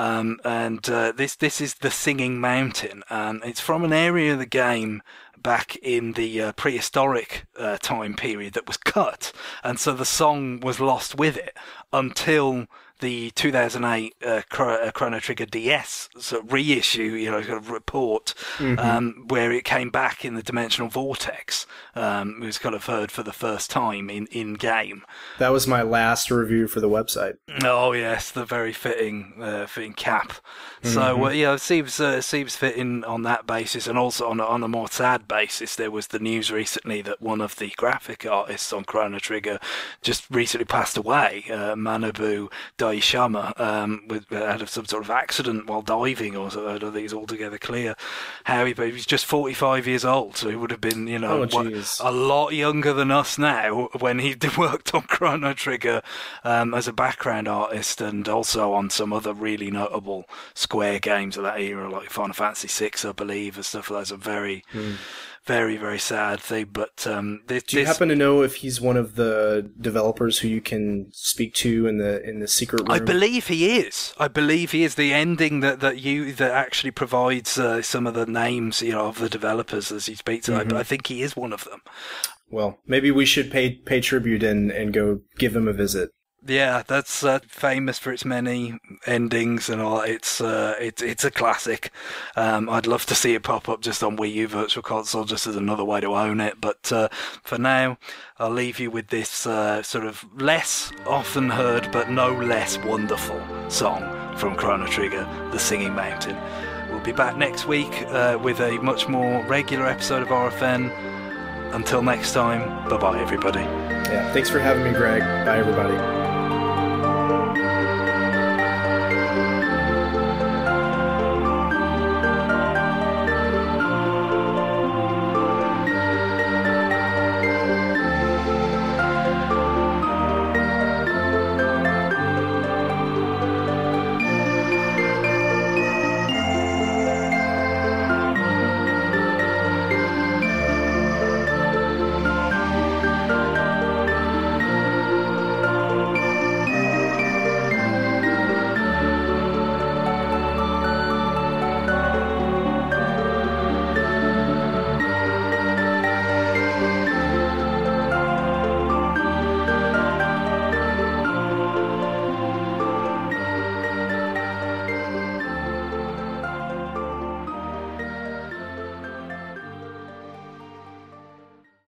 This is the Singing Mountain. It's from an area of the game back in the prehistoric time period that was cut, and so the song was lost with it until the 2008 Chrono Trigger DS sort of reissue, kind of report, where it came back in the Dimensional Vortex. It was kind of heard for the first time in game. That was my last review for the website. Oh yes, the very fitting cap. So it seems fitting on that basis, and also on a more sad basis. There was the news recently that one of the graphic artists on Chrono Trigger just recently passed away. Manabu Daishama out of some sort of accident while diving, or so. I don't think it's altogether clear how he was just 45 years old, so he would have been a lot younger than us now when he worked on Chrono Trigger as a background artist, and also on some other really notable Square games of that era, like Final Fantasy VI, I believe, and stuff like that. It's a very, very, very sad thing. But do you happen to know if he's one of the developers who you can speak to in the secret room? I believe he is. The ending that actually provides some of the names, of the developers as he speaks to. I think he is one of them. Well, maybe we should pay tribute and go give him a visit. Yeah, that's famous for its many endings and all. It's a classic. I'd love to see it pop up just on Wii U Virtual Console, just as another way to own it. But for now, I'll leave you with this sort of less often heard but no less wonderful song from Chrono Trigger, The Singing Mountain. We'll be back next week with a much more regular episode of RFN. Until next time, bye-bye, everybody. Yeah, thanks for having me, Greg. Bye, everybody.